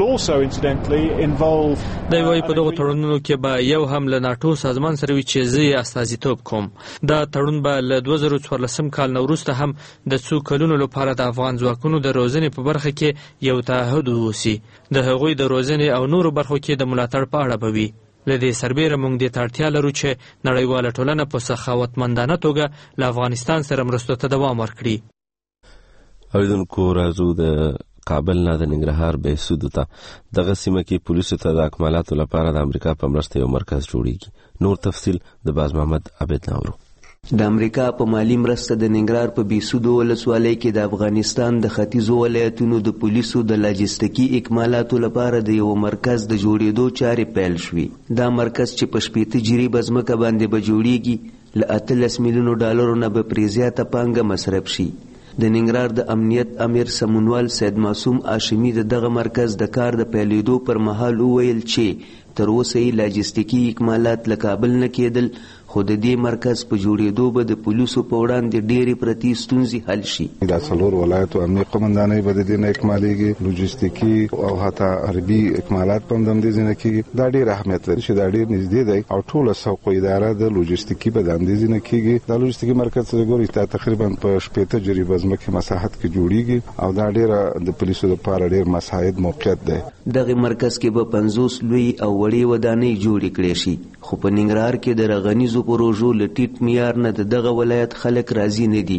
دی وایي په دغو تړونونو کې به یو هم له ناټو سازمان سره وي چې زه یې استازیتوب کوم. دا تړون به له 2014 کال نه وروسته هم د څو کلونو لپاره د افغان ځواکونو د روزنې په برخه کې یو تعهد ووسي. د هغوی د روزنې او نورو برخو کې د ملاتړ په اړه به وي. له دې سربیره موږ دې ته اړتیا لرو چې نړیواله ټولنه په سخاوتمندانه توګه له افغانستان سره مرستو ته دوام ورکړي. اوریدونکو راځو د کابل نه د ننګرهار بهسودو ته. دغه سیمه کې پولیسو ته د اکمالاتو لپاره د امریکا په مرسته یو مرکز جوړیږي. نور تفصیل د باز محمد عبید ناورو. د امریکا په مالی مرسته د ننګرهار په بهسودو ولسوالۍ کې د افغانستان د ختیځو ولایتونو د پولیسو د لاجستیکي اکمالاتو لپاره د یو مرکز د جوړېدو چارې پیل شوې. دا مرکز چې په 80 جریبه ځمکه باندې به جوړیږي له 18 میلیونو ډالرو نه به پرې زیاته پانګه مصرف شي. د ننګرهار د امنیت امیر سمونوال سید معصوم هاشمي دغه مرکز د کار د پیلېدو پر مهال وویل چې تر اوسه یې لاجستیکي اکمالات له کابل نه کېدل خو د دې مرکز په جوړېدو به د پولیسو په وړاندې ډېرې پرتې ستونزې حل شي. دا څلور ولایتو امنیه قومندانۍ به د دې نه اکمالېږي، لوجستیکي او حتی عربي اکمالات په هم د همدې ځای نه کېږي. دا ډېر اهمیت لري چې دا ډېر نږدې دی او ټوله سوق اداره د لوجستیکي به د همدې ځای نه کېږي. دا لوجستیکي مرکز چې ګورئ دا تقریبا په 80 جریبه ځمکې مساحت کې جوړیږي او دا ډېره د پولیسو لپاره ډېر مساعد موقعیت دی. دغه مرکز کې به 50 لوی او وړې ودانۍ جوړې کړې شي خو په ننګرهار کې د رغنیزو پروژو له ټیټ معیار نه دغه ولایت خلک راضي نه دي.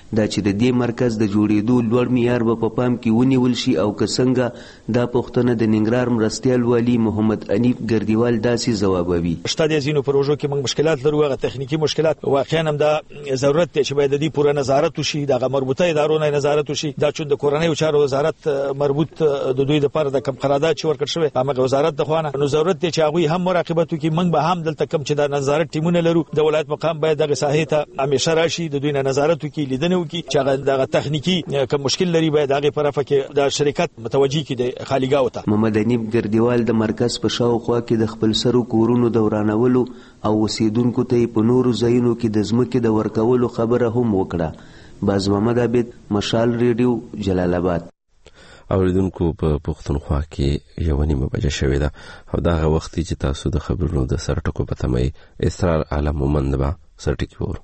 دا چې د دې مرکز د جوړېدو لوړ معیار به په پام کې ونیول شي او که څنګه دا پوښتنه د ننګرهار مرستیال والي محمد انیف ګردیوال داسې ځوابوي. شته د ځینو پروژو کې موږ مشکلات لرو، هغه تخنیکی مشکلات واقعا هم دا ضرورت دی چې باید د دې پوره نظارت وشي، د مربوطه ادارو نه نظارت وشي. دا چې د کورنۍ چارو وزارت مربوط د دوی لپاره د کم قرارداد چې ورکړ شوی هغه وزارت د خوانه نو ضرورت دی چې هغه هم مراقبت وکړي. موږ به هم دلته کم چې د نظارت ټیمونه لرو، د ولایت مقام باید دغه ساحې ته همیشه راشي، د دوی نه نظارت وکړي، لیدنه وکړي چې هغه دغه تخنیکی کوم مشکل لري باید هغه په طرفه کې د شرکت متوجي کړي د خالیګاو ته. محمد انیب ګردیوال د مرکز په شاوخوا کې د خپل سرو کورونو دورانولو او اوسیدونکو ته په نورو ځایونو کې د ځمکې د ورکولو خبره هم وکړه. باز محمد عابد، مشال ریډیو، جلال آباد. اوریدونکو په پښتونخوا کې 1:30 بجې شوې ده او دغه وخت چې تاسو د خبرونو د سرټکو په تمه اسرار عالم مومند با سرټکی وور.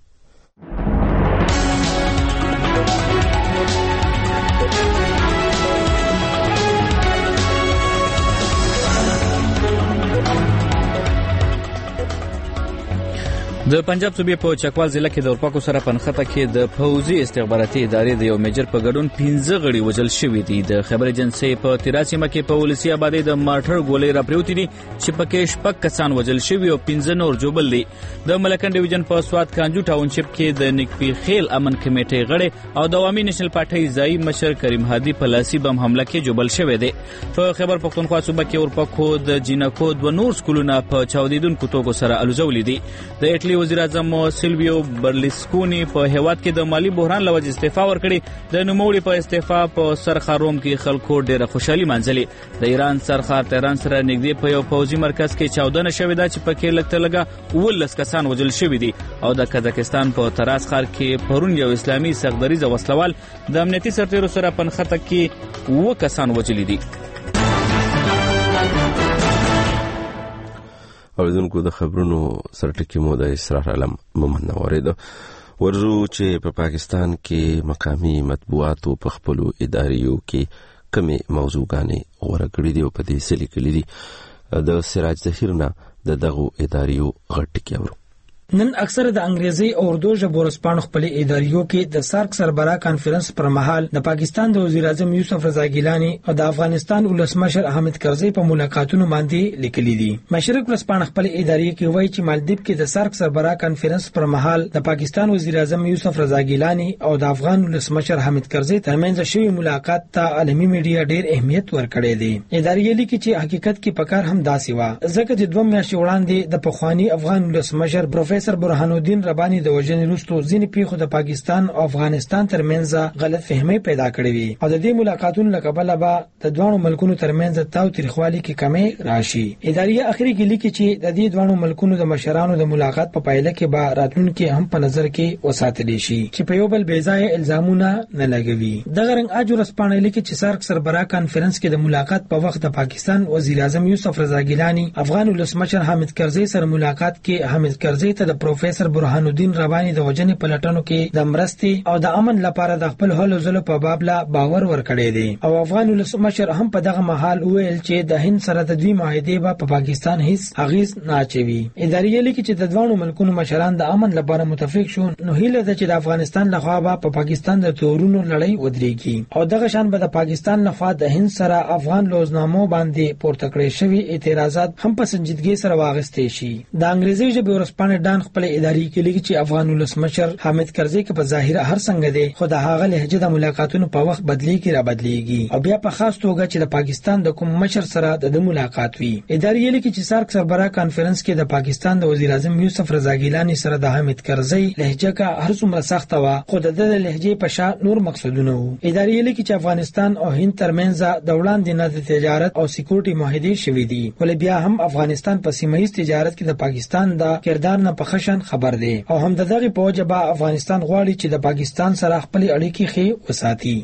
د پنجاب صوبې په چکوال ضلع کې د اورپاکو سره پنخته کې د پوځي استخباراتي ادارې د یو میجر په ګډون 15 غړي وژل شوي دي. د خبر ایجنسي په 13 سیمه کې په ولسی آبادی د مارټر ګولۍ راپریوتې دي چې پکې شپږ کسان وژل شوي او 15 نور جوبل دي. د ملکن ډیویژن په سواد کانجو ټاونشپ کې د نکپی خیل امن کمیټې غړي او د عوامي نېشنل پارټي ځای مشر کریم هادي په لاسي بم حمله کې جوبل شوی دی. په خبر پښتونخوا صوبه کې اورپاکو د جینکو د نور سکولونه په چاودیدونکو توګو سره الوزولې دي. د اټلی وزیر اعظم سیلویو برلسکونی په هیواد کې د مالی بحران لوجه استعفا ورکړي. د نوموړي په استعفا په سرخا روم کې خلکو ډېره خوشحالي منځلې. د ایران سرخا تهران سره نږدې په یو پوځي مرکز کې چاودنه شوې ده چې پکې لږ 19 کسان وژل شوي دي او د قزاقستان په تراس ښار کې پرون یو اسلامي سخدریزه وسلوال د امنیتي سرتیرو سره پنخته کې 9 کسان وژلي دي. اوریدونکو د خبرونو سرټکی مو د اسرار عالم مومند نوریدو. ورزو چې په پاکستان کې مقامی مطبوعاتو په خپلو اداریو کې کمې موضوعګانې غوره کړي دي او په دې سلی کړي دي. د سراج ظهیر نه د دغو اداریو غټ ټکی اورو. نن اکثر د انګریزي او اردو ژبو ورځپاڼو خپل اداریو کې د سارک سربراہ کانفرنس پر مهال د پاکستان د وزیر اعظم یوسف رضا ګیلانی او د افغانستان ولسمشر حامد کرزي په ملاقاتونو باندې لیکلي دي. مشرق ورځپاڼه خپل ادارې کې وایي چې مالدیپ کې د سارک سربراہ کانفرنس پر مهال د پاکستان وزیر اعظم یوسف رضا ګیلانی او د افغان ولسمشر حامد کرزي ترمنځ شوی ملاقات ته عالمي میډیا ډېر اهمیت ورکړی دی. ادارې لیکي چې حقیقت کې پکار هم داسې و ځکه چې 2 میاشتې وړاندې د پخوانی افغان ولسمشر پروفیسور برهان الدین ربانی د وژنې وروسته ځینې پیښو د پاکستان او افغانستان ترمنځ غلط فهمي پیدا کړې وي او د دې ملاقاتونو له کبله به د دوه ملکونو ترمنځ تاو تریخوالي کې کمی راشي. ادارې اخري کې لیکي چې د دې دوه ملکونو د مشرانو د ملاقات په پایله کې به راتلونکي هم په نظر کې وساتل شي چې په یو بل بیځای الزامونه نه لګوي. دغه رنګ اجر اسپانه لیکي چې سارک سربراہ کانفرنس کې د ملاقات په وخت د پاکستان وزیر اعظم یوسف رضا ګیلانی افغان ولسمشر حامد کرزي سره ملاقات کې حامد کرزي ته د پروفیسور برهان الدین ربانی د وژنې په لټونو کې د مرستې او د امن لپاره د خپل هلو ځلو په باب لا باور ورکړی دی او افغان ولسمشر هم په دغه مهال ویل چې د هند سره د دوی معاهده په پاکستان هیڅ اغیز نه اچوي. ادارې لیکي چې د دوه ملکونو مشران د امن لپاره متفق شو نو هیله ده چې د افغانستان لخوا په پاکستان د تورونو لړۍ ودرېږي او دغه شان به د پاکستان لخوا د هند سره افغان لوزنامو باندې پورته کړی شوی اعتراضات هم په سنجیدګۍ سره واغستې شي. د انګریزي ژبې ورځپاڼې ډان خپل ادارې کې لیکي چې افغان ولسمشر حامد کرزي کې په ظاهر هر څنګه دی خو د هغه لهجه د ملاقاتونو په وخت بدلیږي را بدلیږي او بیا په خاص توګه چې د پاکستان د کوم مشر سره د ملاقات وي. ادارې لیکي چې سارک سربراہ کانفرنس کې د پاکستان د وزیر اعظم یوسف رضا ګیلانی سره د حامد کرزي لهجه کا هر څومره سخت و خو د لهجې په شا نور مقصدونه وو. ادارې لیکي چې افغانستان او هند ترمنځ د وړاندې نه د تجارت او سکیورټي معاهده شوې دي ولې بیا هم افغانستان په سیمه ایز تجارت کې د پاکستان د کردار نه پخښن خبر دی او هم دغه په وجبه افغانستان غواړي چې د پاکستان سره خپل اړیکې ښې وساتي.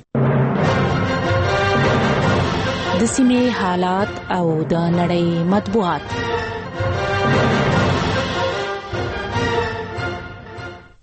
د سیمې حالات او د نړۍ مطبوعات.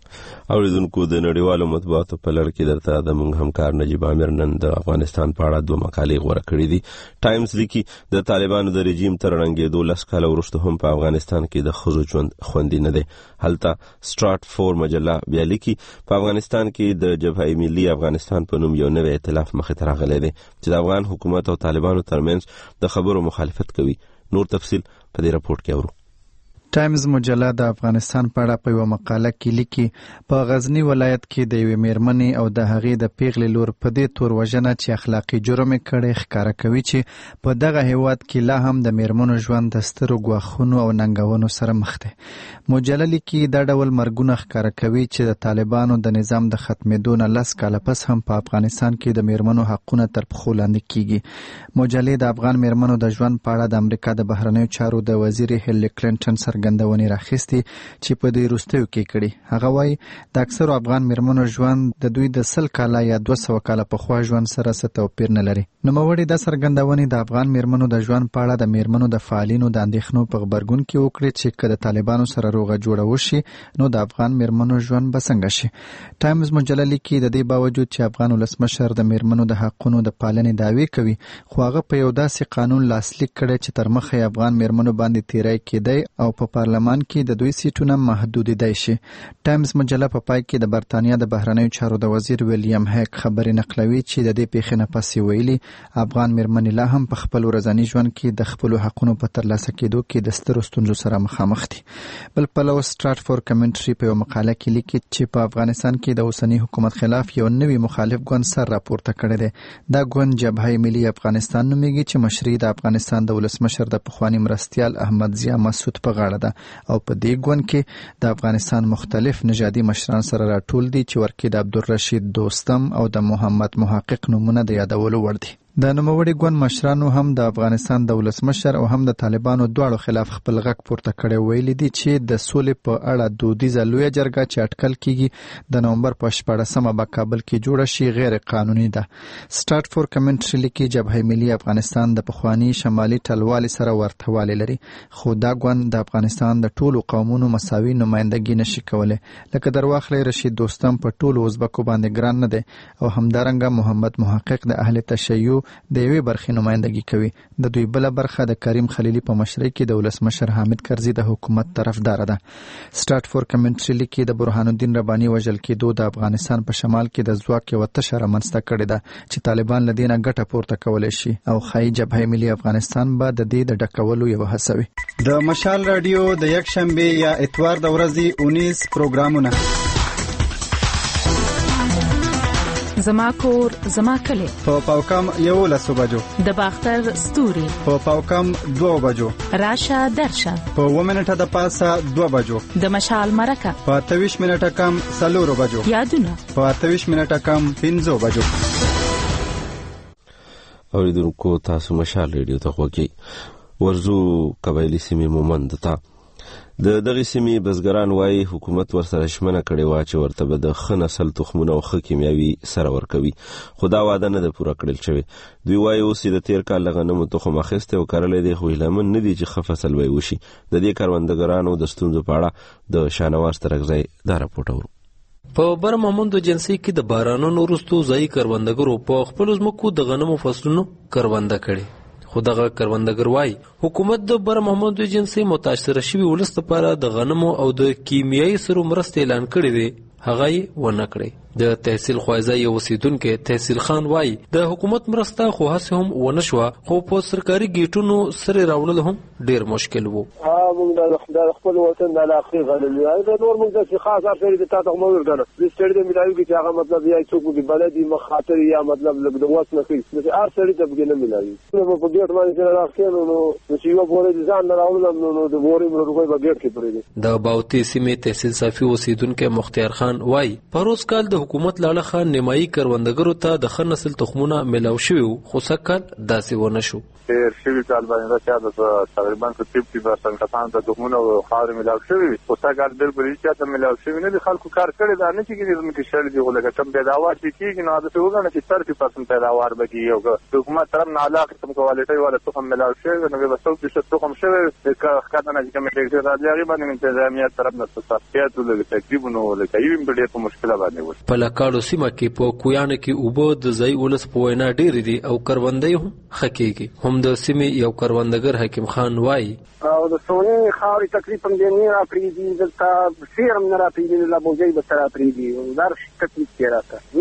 اوریدونکو د نړیوالو مطبوعاتو په لړ کې درته د موږ همکار نجیب عامر نن د افغانستان په اړه 2 مقالې غوړه کړې دي. ټایمز لیکي د طالبانو د رژیم تر رنګېدو 10 کاله وروسته هم په افغانستان کې د ښځو ژوند خوندي نه دی. هلته سټارټ فور مجله بیا لیکي په افغانستان کې د جبهه ملي افغانستان په نوم یو نوی ائتلاف مخې ته راغلی دی چې د افغان حکومت او طالبانو ترمنځ د خبرو مخالفت کوي. نور تفصیل په دې راپورټ کې اورو. ټایمز مجله د افغانستان په اړه په یو مقاله کې لیکي په غزنی ولایت کې د یوې میرمنې او د هغې د پیغلې لور په دې تور وژنه چې اخلاقي جرم یې کړی ښکاره کوي چې په دغه هیواد کې لا هم د میرمنو ژوند د سترو ګواښونو او ننګونو سره مخ دی. مجله لیکي دا ډول مرګونه ښکاره کوي چې د طالبانو د نظام د ختمېدو نه 10 کاله پس هم په افغانستان کې د میرمنو حقونه تر پښو لاندې کیږي. مجلې د افغان میرمنو د ژوند په اړه د امریکا د بهرنیو چارو د وزیر هیلری کلینټن څرګندونې راخیستي چې په دې وروستیو کې کړي. هغه وایي د اکثرو افغان میرمنو ژوند د دوی د 100 کاله یا 200 کاله پخوا ژوند سره څه توپیر نه لري. نوموړي دا څرګندونې د افغان میرمنو د ژوند په اړه د میرمنو د فعالینو د اندېښنو په غبرګون کې وکړي چې که د طالبانو سره روغه جوړه وشي نو د افغان میرمنو ژوند به څنګه شي. ټایمز مجله لیکي د دې باوجود چې افغان ولسمشر د میرمنو د حقونو د پالنې دعوی کوي خو هغه په یو داسې قانون لاسلیک کړی چې تر مخه افغان میرمنو باندې تیری کېدی او په پارلمان کې د دوی سیټونه محدودیدای شي. ټایمز مجله په پای کې د برتانیا د بهرنیو چارو د وزیر ویلیام هیک خبرې نقلوي چې د دې پیښې نه پس ویلي افغان میرمنې لا هم په خپل ورځني ژوند کې د خپل حقونو په ترلاسه کېدو کې د سترو ستونزو سره مخامخ دي. بل پلو سټارټ فور کمنټري په یو مقاله کې لیکي چې په افغانستان کې د اوسنی حکومت خلاف یو نوی مخالف ګوند سر راپورته کړی دی. دا ګوند جبهه ملي افغانستان نومیږي چې مشري د افغانستان د ولسمشر د پخوانی مرستیال احمد ضیا مسعود په غاړه ده او په دې ګوند کې د افغانستان مختلف نژادي مشران سره راټول دي چې ورکې د عبدالرشید دوستم او د محمد محقق نومونه د یادولو وړ دي. د نوموړي ګوند مشرانو هم د افغانستان د ولسمشر او هم د طالبانو دواړو خلاف خپل غږ پورته کړی. ویلي دي چې د سولې په اړه دودیزه لویه جرګه چې اټکل کیږي د نومبر په 14مه په کابل کې جوړه شي غیر قانوني ده. سټارټ فور کمنټري لیکي جبهه ملي افغانستان د پخوانی شمالي ټلوالې سره ورتهوالی لري خو دا ګوند د افغانستان د ټولو قومونو مساوي نمائندګي نشي کولی. لکه درواخلی رشید دوستم په ټولو ازبکو باندې ګران نه دی او همدارنګه محمد محقق د اهل تشیع د یوې برخې نمائندګي کوي. د دوی بله برخه د کریم خلیلي په مشرۍ کې د ولسمشر حامد کرزي د حکومت طرفدار ده. سټارټ فور کمنټري لیکي د برهان الدین رباني وژل کېدو د افغانستان په شمال کې د ځواک یوه تشه رامنځته کړې ده چې طالبان له دې نه ګټه پورته کولی شي او ښایي جبهه ملي افغانستان به د دې د ډکولو یوه هڅه وي. د مشال راډیو د یکشنبې یا اتوار د ورځې 19 پروګرامونه زما کور زما کلی په پاوکم 11 بجو د باختر ستوري په پاوکم 2 بجو راشه درشه په 2 منټه د پاسه 2 بجو د مشال مرکه په 23 منټه کم 4 بجو یادونه په 23 منټه کم 5 بجو. اوریدونکو تاسو مشال ریډیو ته خوږی ورزو قبایلی سیمې مومند ته د دغه سیمې بزګران وایي حکومت ورسره شمنه کړې وه چې ورته به د ښه نسل تخمونه او ښه کیمیاوي سره ورکوي خو دا واده نه ده پوره کړل شوی. دوی وایي اوس یې د تیر کال له غنمو تخم اخیستی او کرلی دی خو هیلهمن نه دي چې ښه فصل به یې وشي. د دې کروندګرانو د ستونزو په اړه د شاهنواز ترکزی دا راپورټ اورو. په برماموند جنسي کې د بارانونو وروسته ځایي کروندګرو په خپلو ځمکو د غنمو فصلونو کرونده کړي خو دغه کروندګر وایي حکومت د برماموند جنسي متاثره شوي ولس لپاره د غنمو او د کیمیاوي سرو مرستې اعلان کړي دي هغه یې ونه کړی. د تحصیل خوایزه یو اوسیدونکی تحصیل خان وایي د حکومت مرسته خو هسې هم ونه شوه خو په سرکاري ګیټونو سرې راوړل هم ډېر مشکل و. موږ د خپل وطن د علاقې غلل دا نور موږ د خاص افسر د تاسو مو ورګنه د سټډي د ملایو کې هغه مطلب یا څوک د بلدي مخاطر یا مطلب د وڅ نه کوي د هر سړي د بګنه ملایي نو په ګیټ باندې راځي نو چې یو بورې ځان راوړل نو د بورې مرغوي په ګیټ کې پرې دي. د باوتی سیمې تحصیل صافي اوسیدونکو مختار خان وایي پروز کال د حکومت لاله نیمایي کروندګرو ته د ښه نسل تخمونه ملاو شوي خو سږکال داسې ونه شو. تیر شوي کال باندې چې تقریبا 50% کسانو ته تخمونه او خاورې ملاو شوي خو سږکال بالکل هیڅ ته ملاو شوي نه دي. خلکو کار کړی دا نه چې زموږ شړل دي لکه کم پیداوار چې کېږي نو هغه وګڼه چې 30% پیداوار به کېږي او حکومت طرف نه علاقه کوم کوالټي والا تخم ملاو شوی نو به 100% تخم شوی ښکته نه چې کوم ټیکسي راځي هغه باندې انتظامیه طرف نه تصفیات ولې تقریبا ولې کوي په ډېر مشکله باندې و. په لاکاړو سیمه کې په کویانه کې اوبه د ځای ولس په وینا ډېرې دي او کروندې هم خکېږي. هم د سیمې یو کروندګر حکیم خان وایي او د سونې خاورې تقریبا د نه راپریدي دلته سیرم نه راپریدي لا بوجي به سره راپریدي دا تکلیف کې راته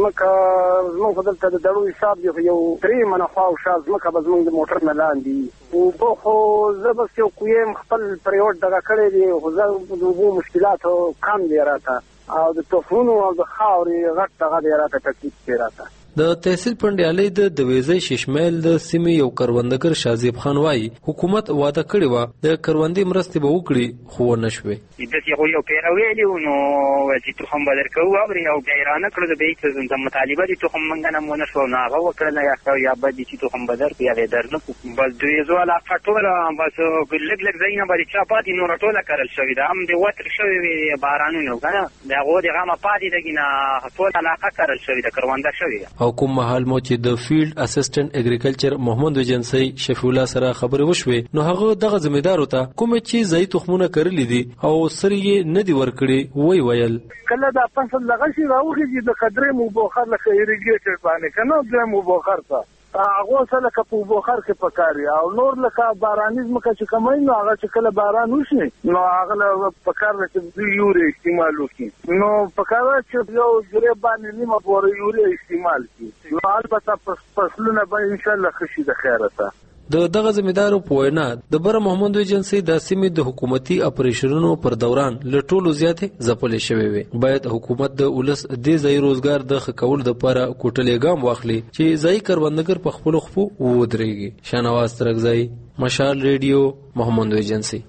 زموږ دلته د دړو حساب یو 3 منه خوا او شاز مکه به زموږ د موټر نه لاندې او خو زه بس یو کویم خپل پریوټ دغه کړی دی خو زه د اوبو مشکلات کم دی راته او د طوفونو او د خاورې غټ دغه دی راته تکلیف کې راته. د تحصیل پنډیالۍ د دویزې ششمیل د سیمې یو کروندګر شازیب خان وایي حکومت وعده کړې وه د کروندې مرستې به وکړي خو ونه شوې. داسې خو یو پیر ویلي وو نو چې تخم به درکوو اورې او بیا یې رانه کړو د بیا د مطالبه د تخم منګه نه ونه شوه نو هغه وکړله یا به دې چې تخم به درکړو یا به یې در نه کړو. بس دویزو علاقه ټوله بس لږ لږ ځایونه به د چا پاتې نوره ټوله کرل شوې ده هم د وتر شوې وې بارانونه که نه د هغو د غمه پاتې دګي نه ټوله علاقه کرل شوې ده کرونده شوې ده. او کوم مهال مو چې د فیلډ اسسټنټ اګریکلچر محمد وجنسی شفیع الله سره خبرې وشوې نو هغه دغه ذمہدارو ته کوم چې ځای تخمونه کرلې دي او سر یې نه دی ورکړي ویل کله دا فصل لغه شي راوخیږي د قدرې مو بوخر لکه ایریګیټر باندې کنه د مو بوخر ته هغه سره کپو بوخر کې پکاري او نور لکه بارانیز مکه چې کمای نو هغه چې کله باران وشي نو هغه پکار چې یوري استعمال وکړي نو پکار چې یو جری باندې نیمه پورې یوري استعمال کړي نو البته فصلونه به ان شاء الله خشي د خیرته. د دغه ذمہدارو په وینا د بره محمد ایجنسی د سیمې د حکومتي اپریشنونو پر دوران له ټولو زیاتې ځپلې شوې وي. باید حکومت د ولس د ځای روزګار د ښه کولو لپاره کوټلې ګام واخلي چې ځای کروندګر په خپلو خپو ودرېږي. شاهنواز ترکزی، مشال ریډیو، محمد ایجنسی.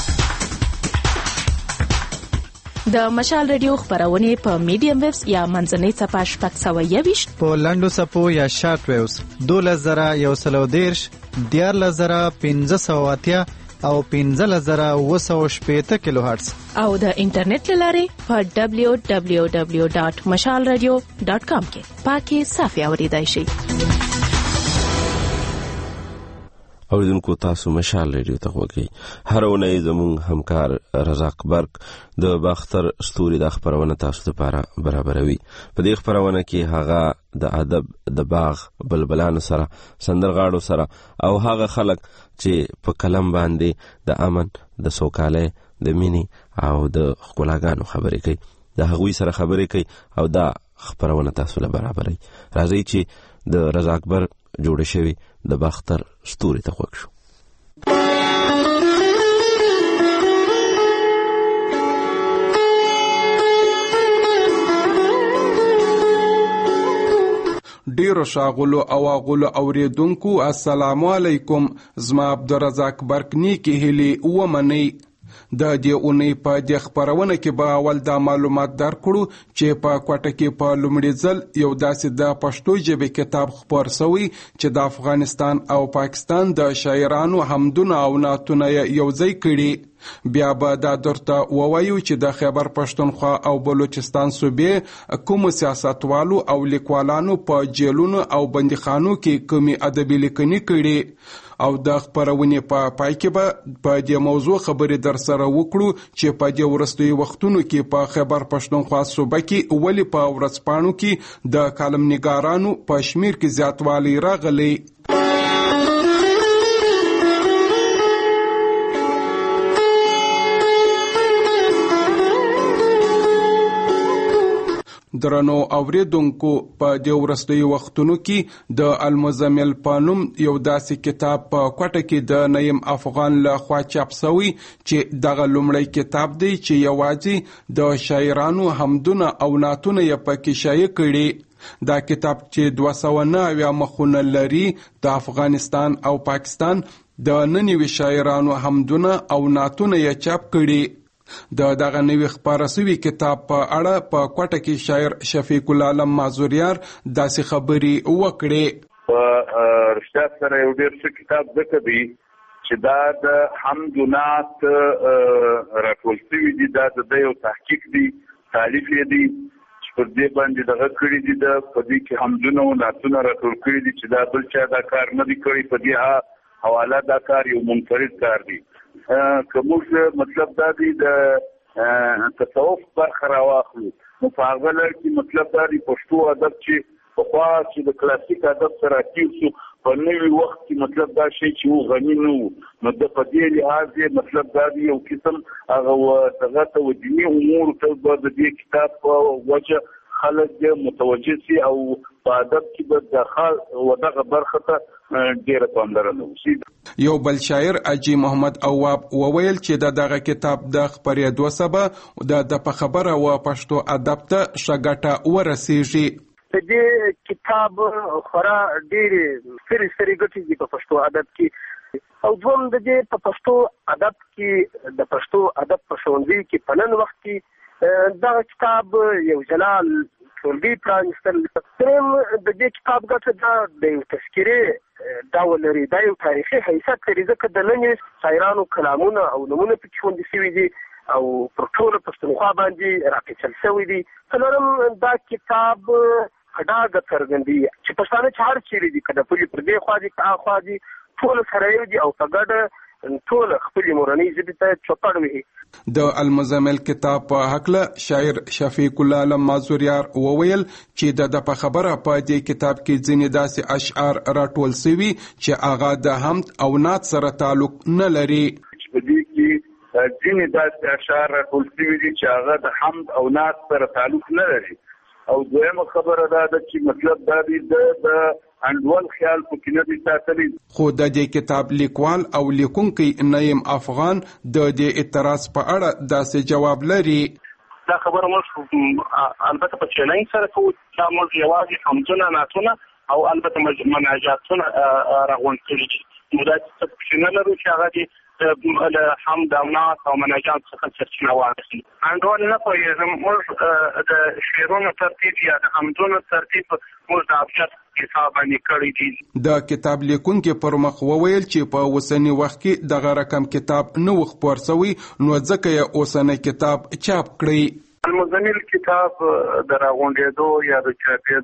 د مشال ریډیو خبرونه په میډیم ویوز یا منځنۍ څپه 620 په لنډو څپو یا شارټ ویوز 12110 14580 او 15780 کیلو هرتز او د انټرنیټ لارې په www.mashalradio.com کې پاکي صافي اوریدای شئ. اوریدونکو تاسو مشال ریډیو ته وګورئ. هر اونۍ زموږ همکار رزاق برق د باختر ستوري د خبرونه تاسو لپاره برابروي. په دې خبرونه کې هغه د ادب د باغ بلبلانو سره سندرغاړو سره او هغه خلک چې په کلم باندې د امن د سوکاله د مینی او د خپلګانو خبرې کوي د هغوی سره خبرې کوي او دا خبرونه تاسو لپاره برابروي. راځي چې د رزاق برق جوړ شوی د باختر ستوري ته خوښ شو. ډیرو شاغلو او غلو اوریدونکو السلام علیکم. زما عبدالرزاق برقنی کې هلی و منی د دې اونۍ په د خبرونه کې به اول دا معلومات درکړو چې په کوټه کې په لومړي ځل یو داسې د پښتو ژبې کتاب خپور شوی چې د افغانستان او پاکستان د شاعرانو حمدونه او نعتونه یو ځای کړي. بیا به دا درته ووایو چې د خیبر پښتونخوا او بلوچستان صوبې کوم سیاستوالو او لیکوالانو په جیلونو او بندیخانو کې کومې ادبي لیکنې کړي او د خبرونې په پای کې به په دې موضوع خبرې در سره وکړو چې په دې وروستیو وختونو کې په خیبر پښتونخوا صوبه کې ولې په ورځپاڼو کې د کالم نګارانو په شمیر کې زیاتوالی راغلی. درنو اوریدونکو په دې ورستیو وختونو کې د المزمل پانوم یو داسې کتاب په کوټه کې د نیم افغان له خوا چاپ شوی چې دغه لومړی کتاب دی چې یوازې د شاعرانو حمدونه او نعتونه یې پکې شایع کړي. دا کتاب چې 209 مخونه لري د افغانستان او پاکستان د 99 شاعرانو حمدونه او نعتونه یې چاپ کړي. دغه نوې خپاره شوي کتاب په اړه په کوټه کې شاعر شفیق العالم مازوریار داسې خبرې وکړې. په رښتیا سره یو ډېر ښه کتاب ځکه دی چې دا د حمد و نعت راټول شوي دي، دا د یو تحقیق دی، تالیف یې دی چې پر دې باندې دغه کړي دي، د په دې کې حمدونه او نعتونه راټول کړي دي چې دا بل چا دا کار نه دی کړی. په دې حواله دا کار یو منفرد کار دی. که موږ مطلب دا دی د تصوف برخه راواخلو نو په هغه لړ کې مطلب دا دی پښتو ادب چې پخوا چې د کلاسیک ادب سره راکیب شو په نوي وخت کې مطلب دا شی چې و غني نه وو، نو د په دې لحاظ مطلب دا دی یو قسم هغه دغه ته و دیني امور ته به د دې کتاب په وجه خلک متوجه سي او په ادب کې به داخل و دغه برخه ته ډېره پاملرنه وشي. یو بل شاعر اجي محمد اواب وویل چې دغه کتاب د خپرېدو سبا د په خبره و پښتو ادب ته شګټه ورسیږي. د دې کتاب خورا ډېرې سری ګټې دي په پښتو ادب کې، او دوم د دې په پښتو ادب کې د پښتو ادب په ښوونځي کې په نن وخت کې دغه کتاب یو جلال ټولګي پرانیستل. دریم د دې کتاب ګټه دا د یو تذکرې ډول لري، دا یو تاریخي حیثیت لري ځکه د نن شاعرانو کلامونه او نمونه پکې خوندي شوي دي او پر ټوله پښتونخوا باندې راپېچل شوي دي. څلورم دا کتاب ډاګه څرګندوي چې پښتانه چې هر چیرې دي، که د پولې پر دې خوا دي که هاخوا دي، ټول سره یو دي او په ګډه ټول خپلې مورنۍ ژبې ته چوپړ وهي. د المزمل کتاب په هکله شاعر شفیق العالم مازوریار وویل چې د په خبره په دې کتاب کې ځینې داسې اشعار راټول شوي چې هغه د حمد او نعت سره تعلق نه لري. په دې کې ځینې داسې اشعار راټول شوي دي چې هغه د حمد او نعت سره تعلق نه لري. او دویمه خبره دا ده چې مطلب دا دی د انډول خیال پکې نه دي ساتلی. خو د دې کتاب لیکوال او لیکونکی نعیم افغان د دې اعتراض په اړه داسې جواب لري. دا خبره موږ البته په چینل سره کوو، دا موږ یوازې حمدونه نعتونه او البته مناجاتونه راغونډ کړي دي. نو دا څه نه لرو چې هغه دي له حمد او نعت او مناجات څخه سرچینه واخلي. انډول نه پوهېږم، موږ د شعرونو ترتیب یا د حمدونو ترتیب موږ د ابجد حساب باندې کړی دي. د کتاب لیکونکي پر مخ وویل چې په اوسني وخت کې دغه رقم کتاب نه و خپور شوی، نو ځکه یې اوسنی کتاب چاپ کړی. المزمل کتاب د راغونډېدو یا د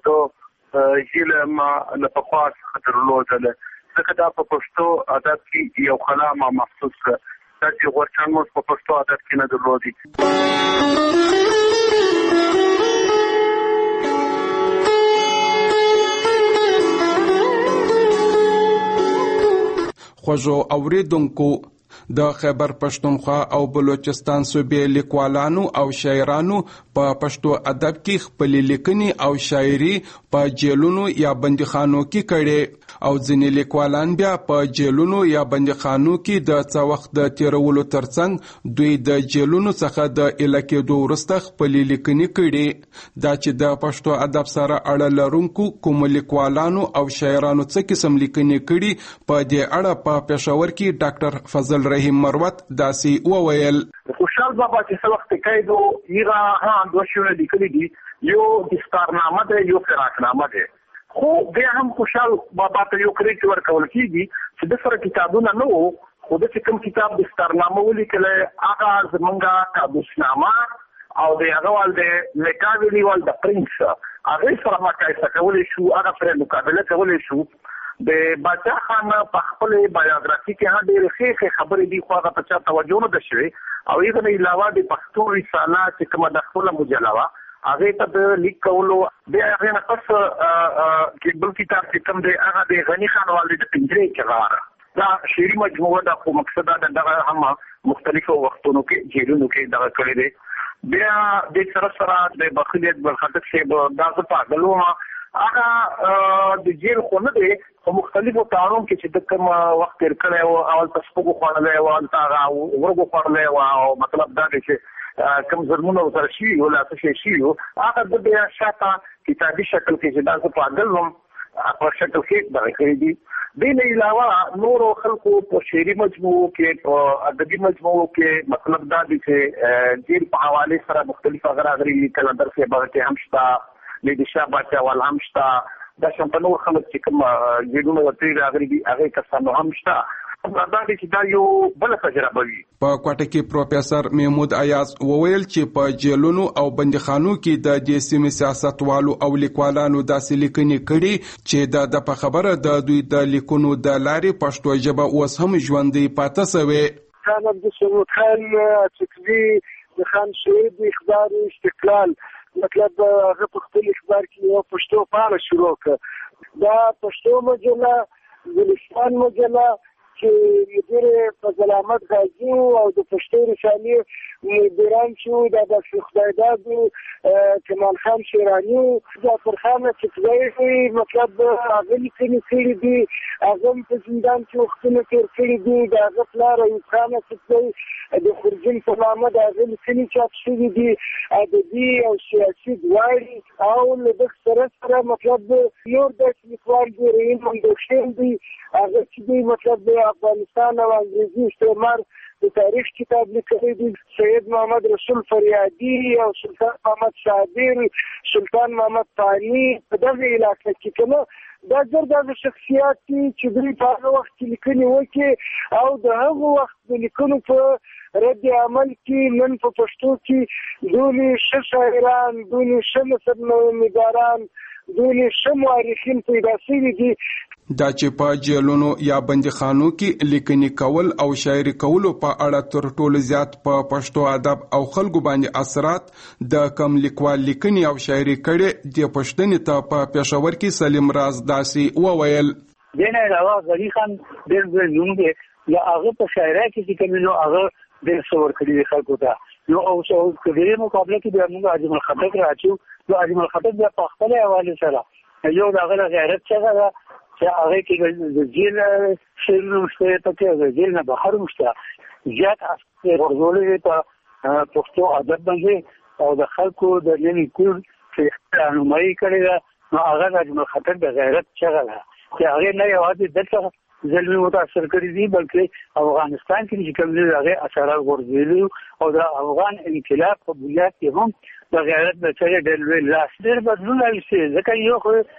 چاپېدو هیله ما له پخوا څخه درلودله، ځکه دا په پښتو ادب کې یو خلا محسوس کړه. دا چې غورچان موږ په پښتو ادب کې نه درلودي. خوږو اوریدونکو، د خیبر پښتونخوا او بلوچستان صوبې لیکوالانو او شاعرانو په پښتو ادب کې خپل لیکنې او شاعري په جیلونو یا بندیخانو کې کړي، او ځینې لیکوالان بیا په جیلونو یا بندیخانو کې د څه وخت د تیرولو ترڅنګ دوی د جیلونو څخه د ایله کېدو وروسته خپل لیکنې کړي. دا چې د پښتو ادب سره اړه لرونکو کوم لیکوالانو او شاعرانو څه قسم لیکنې کړي، په دې اړه په پېښور کې ډاکټر فضل رحیم مروت داسې وویل. خوشحال بابا چې څه وخت کېدو هغه دوه شعرونه لیکلي دي، یو دستارنامه ده یو فراقنامه ده. خو بیا هم خوشحال بابا ته یو کریډټ ورکول کېږي چې د سره کتابونه نه وو، خو د کوم کتاب دستارنامه ولیکلی هغه زمونږ کابوسنامه او د هغه وال د میکاویلي وال د پرنس هغې سره مقایسه کولی شو، هغه سره مقابله کولی شو. د باچا خان په خپل بایوګرافي کې هم ډېرې ښې خبرې دي، خو هغه په چا توجه نه ده شوې. او هغه نه علاوه د پښتو رساله چې کومه د خپله مجله وه هغې ته د لیک کولو بیا هغې نه پس بل کتاب چې کوم دی هغه د غني خان والد د پنجرې چغاره دا شعري مجموعه ده، خو مقصد دا دغه هم مختلفو وختونو کې جیلونو کې دغه کړی دی. بیا د سره سره د بخیل اکبر خټک صاحب دا زه پاګل وم، هغه د جیل خو نه دی، خو مختلفو تړونو کې چې د کوم وخت تېر کړی و، اول ته سپږو خوړلی و، هلته هغه ورږو خوړلی و، او مطلب دا دی چې کوم ظلمونه ورسره شوي وو، لا څه شی شوي وو، هغه د بیا شاته کتابي شکل کې چې دا زه پاګل وم په شکل کې دغه کړی دي. دې نه علاوه نور خلکو په شعري مجموعو کې په ادبي مجموعو کې مطلب دا دی چې جیل په حواله سره مختلف غراغري لیکل درسي به هم شته، لیدي شابه وال هم شته، دا شمپنور خلک چې کوم جیلونه ورته راغلي دي هغه کسانو هم شته. دا چې دا یو بل تجربه وي. په کوټه کې پروفیسور محمود ایاز وویل چې په جیلونو او بندیخانو کې د دې سیمې سیاستوالو او لیکوالانو داسې لیکنې کړي چې د په خبره د دوی د لیکونو د لارې پښتو ژبه اوس هم ژوندۍ پاتې شوې. خان عبدالصمد خان چکلي د خان شهید اخبار استقلال مطلب هغه په خپل اخبار کې یو پښتو پاڼه شروع کړه. دا پښتو مجله ګلستان مجله چې مدیر فضل احمد غازي او د پښتو رسالې مدیران شو د ډاکټر خدایداد کمال خان شیرانی جعفر خان چکلي مطلب هغه لیکنې کړي دي، هغه په زندان کې وختونه تېر کړي دي. د هغه پلار ایوب خان چکلي د خورجین په نامه د هغه لیکنې چاپ شوي دي، ادبي او سیاسي دواړې. او له دغه سره مطلب نور داسې لیکوال دي رحیم مندوشین دي، هغه چې دوی مطلب د افغانستان او انګریزي استعمار د تاریخ کتاب لیکلی دي. سید محمد رسول فریادي او سلطان محمد صادر، سلطان محمد فانی په دغه علاقه کې کومه دا ګرځنده شخصیات دي چې دوی په هغه وخت کې لیکنې وکړي او د هغه وخت د لیکنو په رد عمل کې نن په پښتو کې دوی ښه شاعران، دوی ښه نثرنگاران، دوی ښه مورخین پیدا شوي دي. دا چې په جیلونو یا بندیخانو کې لیکنې کول او شاعري کولو په اړه تر ټولو زیات په پښتو ادب او خلکو باندې اثرات د کم لیکوال لیکنې او شاعري کړي د پښتنې ته په پېښور کې سلیم راز داسې وویل. دینه علاوه غنی خان ډېر نوم دی، یا هغه په شاعرۍ کې چې کوم نو هغه ډېر څور کړي خلکو ته. نو او څو کډې مقابله کې د موږ اجمل خطیب راچو، نو اجمل خطیب په خپل حواله سره یو دغه غیرت څنګه چې هغه کې د جیل شیرونو مشته ته د جیل نه بهر مشته زیات ورزولې په پښتو ادب باندې او د خلکو د نوي کور چې رهنمایي کړې ده. نو هغه د اجمل خطیب د غیرت څنګه ده چې هغه نه یوازې دلته ځلمي متاثر کړی دي بلکې افغانستان کې چې کوم دي هغه اثرات ورزولي او د افغان انقلاب په بنیاد کې هم د غیرت د څخه ډېر لوی لاس ډېر بدلون راوستي. ځکه یو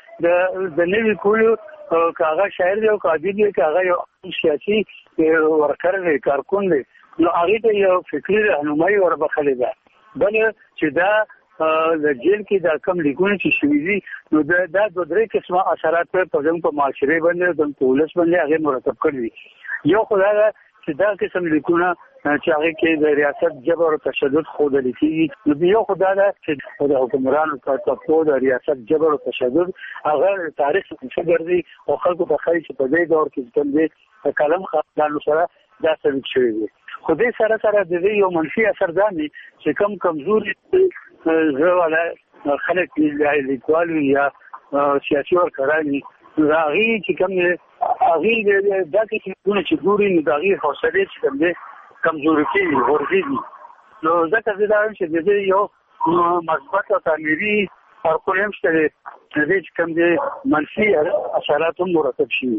خو د نوي کولو کاغه شاعر دی او کاذب دی، کاغه یو سیاسي ورکر دی، کارکون دی، نو هغه ته یو فکری رهنمایي وربخلې ده. بل چې دا د جیل کې د کم لیکونه چې شوي دي نو دا د درې قسمه اثرات په زموږ په معاشره باندې د پولیس باندې هغه مرتب کړی. یو خدای چې دا قسم لیکونه چې هغه کې د ریاست جبر او تشدد خوده لیکي، نو یو خدای چې د حکمرانو په د ریاست جبر او تشدد هغه تاریخ څخه ګرځي او خلکو په خای چې په دې دور کې کوم دي کلم خلانو سره دا څه شوی دي. خو دې سره د دې یو منفي اثر دا نه چې کم کمزوري زواله خلک لیکوال یا سیاسي ورکرانی راغي چې کوم هغه دا چې ګوري نو دا غي حوصله چې کوم دي کمزوري کې ورغېږي. نو ځکه دا چې د یو مثبت او تعمیري فرقونه هم شته چې کوم دي منفي اثرات هم مرتب شي.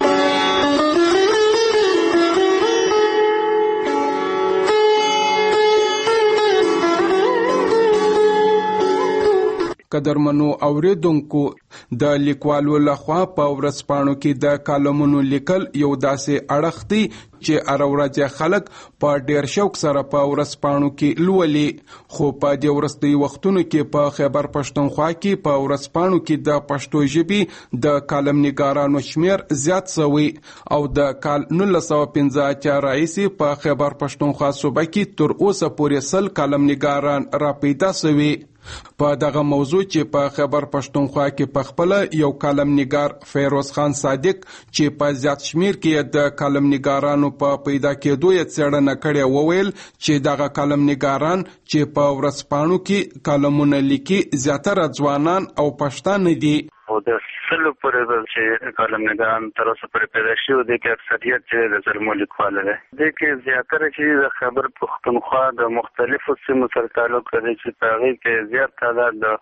قدرمنو اوریدونکو د لیکوالو لخوا په ورځپاڼو کې د کالمونو لیکل یو داسې اړخ دی چې هره ورځ خلک په ډیر شوق سره په ورځپاڼو کې لولي. خو په دې وروستیو وختونو کې په خیبر پښتونخوا کې په ورځپاڼو کې د پښتو ژبې د کالم نګارانو شمیر زیات شوی او د کال 1915 راهیسې په خیبر پښتونخوا صوبه کې تر اوسه پورې 100 کالم نګاران را پیدا شوي. په دغه موضوع چې په خیبر پښتونخوا کې په خپل یو کالم نګار فیروز خان صادق چې په زیات شمیر کې د کالم نګارانو په پیدا کېدو یې څېړنه کړې وویل چې دغه کالم نګاران چې په ورځپاڼو کې کالمونه لیکي زیاتره ځوانان او پښتانه دي. او د سلو پرې چې کالم نګاران تر اوسه پورې پیدا شوي دي کې اکثریت چې د زلمو لیکوال دی. دې کې زیاتره چې د خیبر پښتونخوا د مختلفو سیمو سره تعلق لري چې په هغې کې زیات تعداد د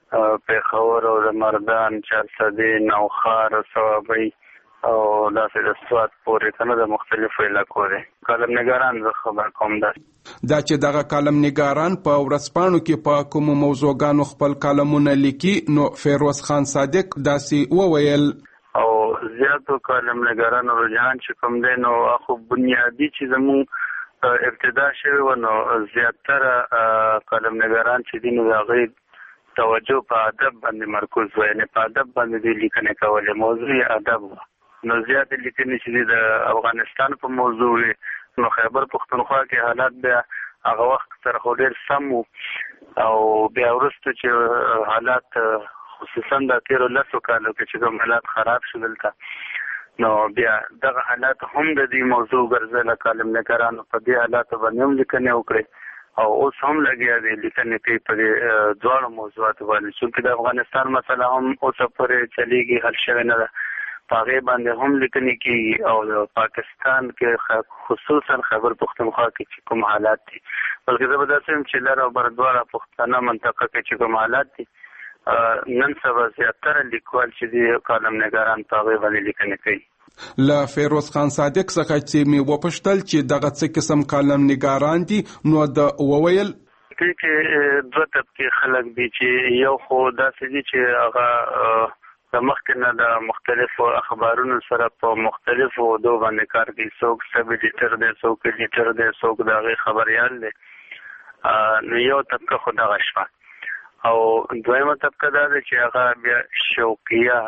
پېښور او د مردان چارسدې نوښار صوابۍ او داسې د سوات پورې کنه د مختلفو علاقو دي کالم نګاران زه خبر کوم دا چې دغه کالم نګاران په ورځپاڼو کې په کوم موضوعګانو خپل کالمونه لیکي نو فیروز خان صادق داسې وویل او زیاتو کالم نګارانو رجحان چې کوم دی نو خو بنیادی چې زموږ ابتدا شوی و نو زیاتره کالم نګاران چې دي نو د هغوی توجه په ادب باندې مرکوز و یعنې په ادب باندې دوی لیکنې کولې موضوع ادب و نو زیاتې لیکنې چې دي د افغانستان په موضوع وې نو خیبر پښتونخوا کې حالات بیا هغه وخت سره خو ډېر سم و او بیا وروسته چې حالات خصوصا د تېرو 10 کالو کې چې کوم حالات خراب شو دلته نو بیا دغه حالات هم د دې موضوع ګرځېدله کالم نګارانو په دې حالاتو باندې هم لیکنې وکړې او اوس هم لګیا دی لیکنې کوي په دې دواړو موضوعاتو باندې چونکې د افغانستان مسله هم اوسه پورې چلیږي حل شوې نه ده په هغې باندې هم لیکنې کېږي او د پاکستان کې خصوصا خیبر پښتونخوا کې چې کوم حالات دي بلکې زه به داسې یم چې لر او بر دواړه پښتانه منطقه کې چې کوم حالات دي نن سبا زیاتره لیکوال چې دي کالم نګاران په هغې باندې لیکنې کوي له فیروز خان صادق څخه چې مې وپوښتل چې دغه څه قسم کالم نګاران دي نو د وویل چې دوه طبقې خلک دي چې یو خو داسې دي چې هغه د مخکې نه د مختلفو اخبارونو سره په مختلفو عهدو باندې کار کوي څوک سب ایډیټر دی څوک ایډیټر دی څوک د هغې خبریال دی نو یو طبقه خو دغه شوه او دویمه طبقه دا ده چې هغه بیا شوقیه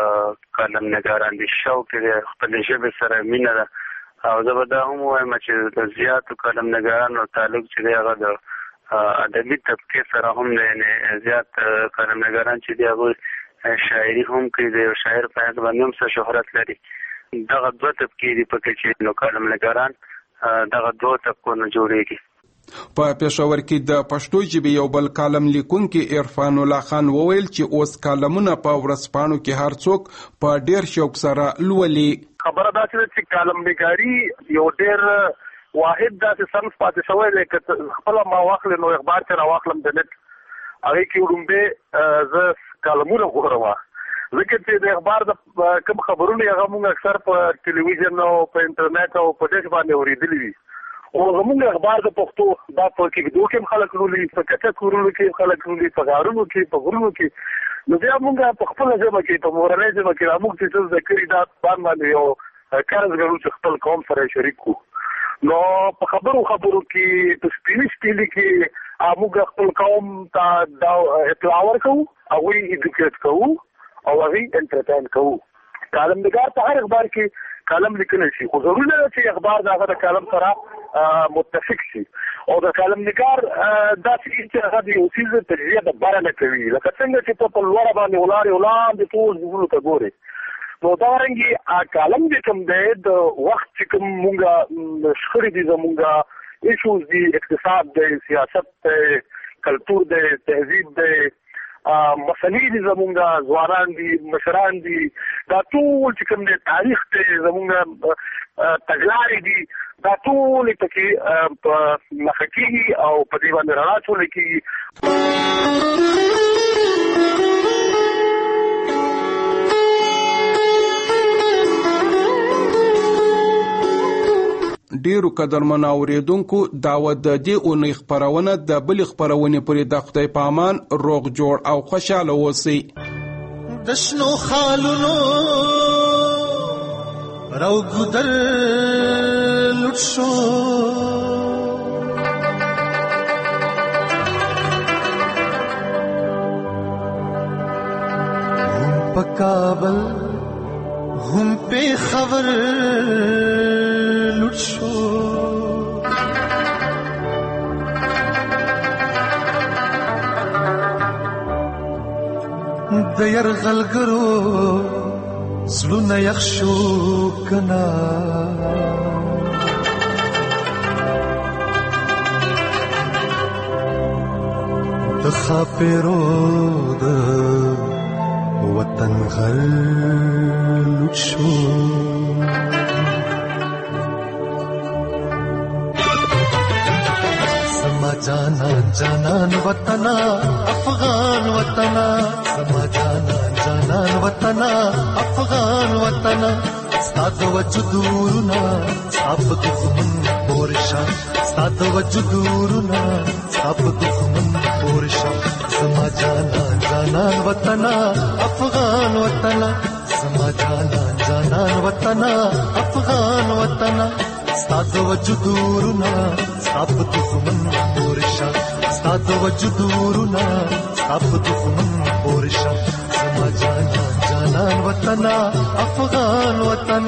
کالم نګاران دي شوق یې د خپلې ژبې سره مینه ده او زه به دا هم ووایم چې د زیاتو کالم نګارانو تعلق چې دی هغه د ادبي طبقې سره هم دی یعنې زیات کالم نګاران چې دی هغوی شاعري هم کوي د یو شاعر په حیث باندې هم څه شهرت لري دغه دوه طبقې دي پکې چې نو کالم نګاران دغه دوه طبقو نه جوړېږي په پېښور کې د پښتو ژبې یو بل کالم لیکونکي عرفان الله خان وویل چې اوس کالمونه په ورځپاڼو کې هر څوک په ډېر شوق سره لولي خبره دا چې کالم نګاري یو ډېر واحد داسې صنف پاتې شوی دی که خپله ما واخلې نو اخبار چې راواخلم د نت هغې کې وړومبې زه کالمونه غوره ځکه چې د اخبار د کوم خبرونه هغه موږ اکثر په ټلویزیون او په انټرنیټ او په ډیش باندې اورېدلي وي او زموږ اخبار د پښتو دا په کېږدو کې هم خلک لولي په کچه کورونو کې خلک لولي په غارونو کې په غرونو کې نو بیا موږ په خپله ژبه کې په مورنۍ ژبه کې را موږ چې څه زده کړي دا باندې یو قرض ګڼو چې خپل قوم سره شریک کړو نو په خبرو کې په سپېلي کې موږ خپل قوم ته دا اطلاع ورکوو هغوی ایډوکیټ کوو او هغوی انټرټین کوو کالم نګار په هر اخبار کې کالم لیکلی شي خو ضروري نه ده چې اخبار د هغه د کالم سره متفق شي او د کالم نګار داسې چې هغه د یو څیز تجزیه د بره نه کوي لکه څنګه چې ته په لوړه باندې ولاړې ولاندې ټول ځایونو ته ګورې نو دارنګې کالم چې کوم دی د وخت چې کوم مونږ شخړې دي زمونږ ایشوز دي اقتصاد دی سیاست دی کلتور دی تهذیب دی مسلې دي زمونږ ځوانان دي مشران دي دا ټول چې کوم دی تاریخ دی زمونږ تګلارې دي دا ټول پکې په نښه کېږي او په دې باندې رڼا اچولی کېږي ډیرو قدرمنو اوریدونکو دا و د دې اونۍ خپرونه د بلې خپرونې پورې د خدای په امان روغ جوړ او خوشحاله اوسئ د شنو خالونو راو ګودر لوټ شو هم په کابل هم په خبر شو د يرغلګرو زلونه یخ شو کنا د خاپیرو د وطن غل لوټ شو جانا جانان وطنا افغان وطنا وجودورنا ستاب دښمن پورشا ستاد وجودورنا ستاب دښمن پورشا زما جانان جانان وطن افغان وطن زما جانان جانان وطن افغان وطن ستاد وجودورنا ستاب دښمن پورشا ستاد وجودورنا ستاب دښمن پورشا زما جانان جانان وطن افغان وطن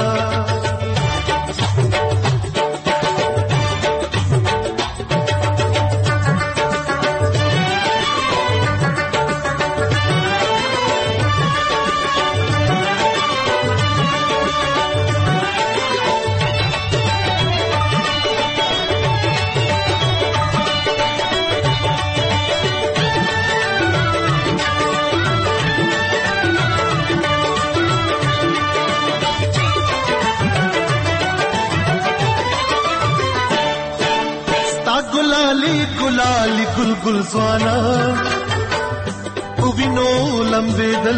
गुलाली गुलगुल ज़वाना उगिनो लंबेदल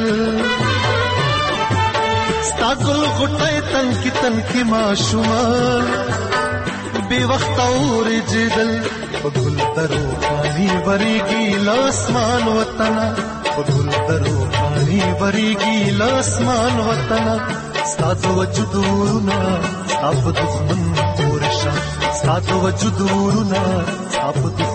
स्ता गुल गुटाए तनकी माशुमा बेवक्त और जिदल गुल दरो पानी बरेगी लासमान वतना गुल दरो पानी बरेगी लासमान वतना स्ता वजुदूरना अब दुश्मन पुरशा स्ता वजुदूरना अब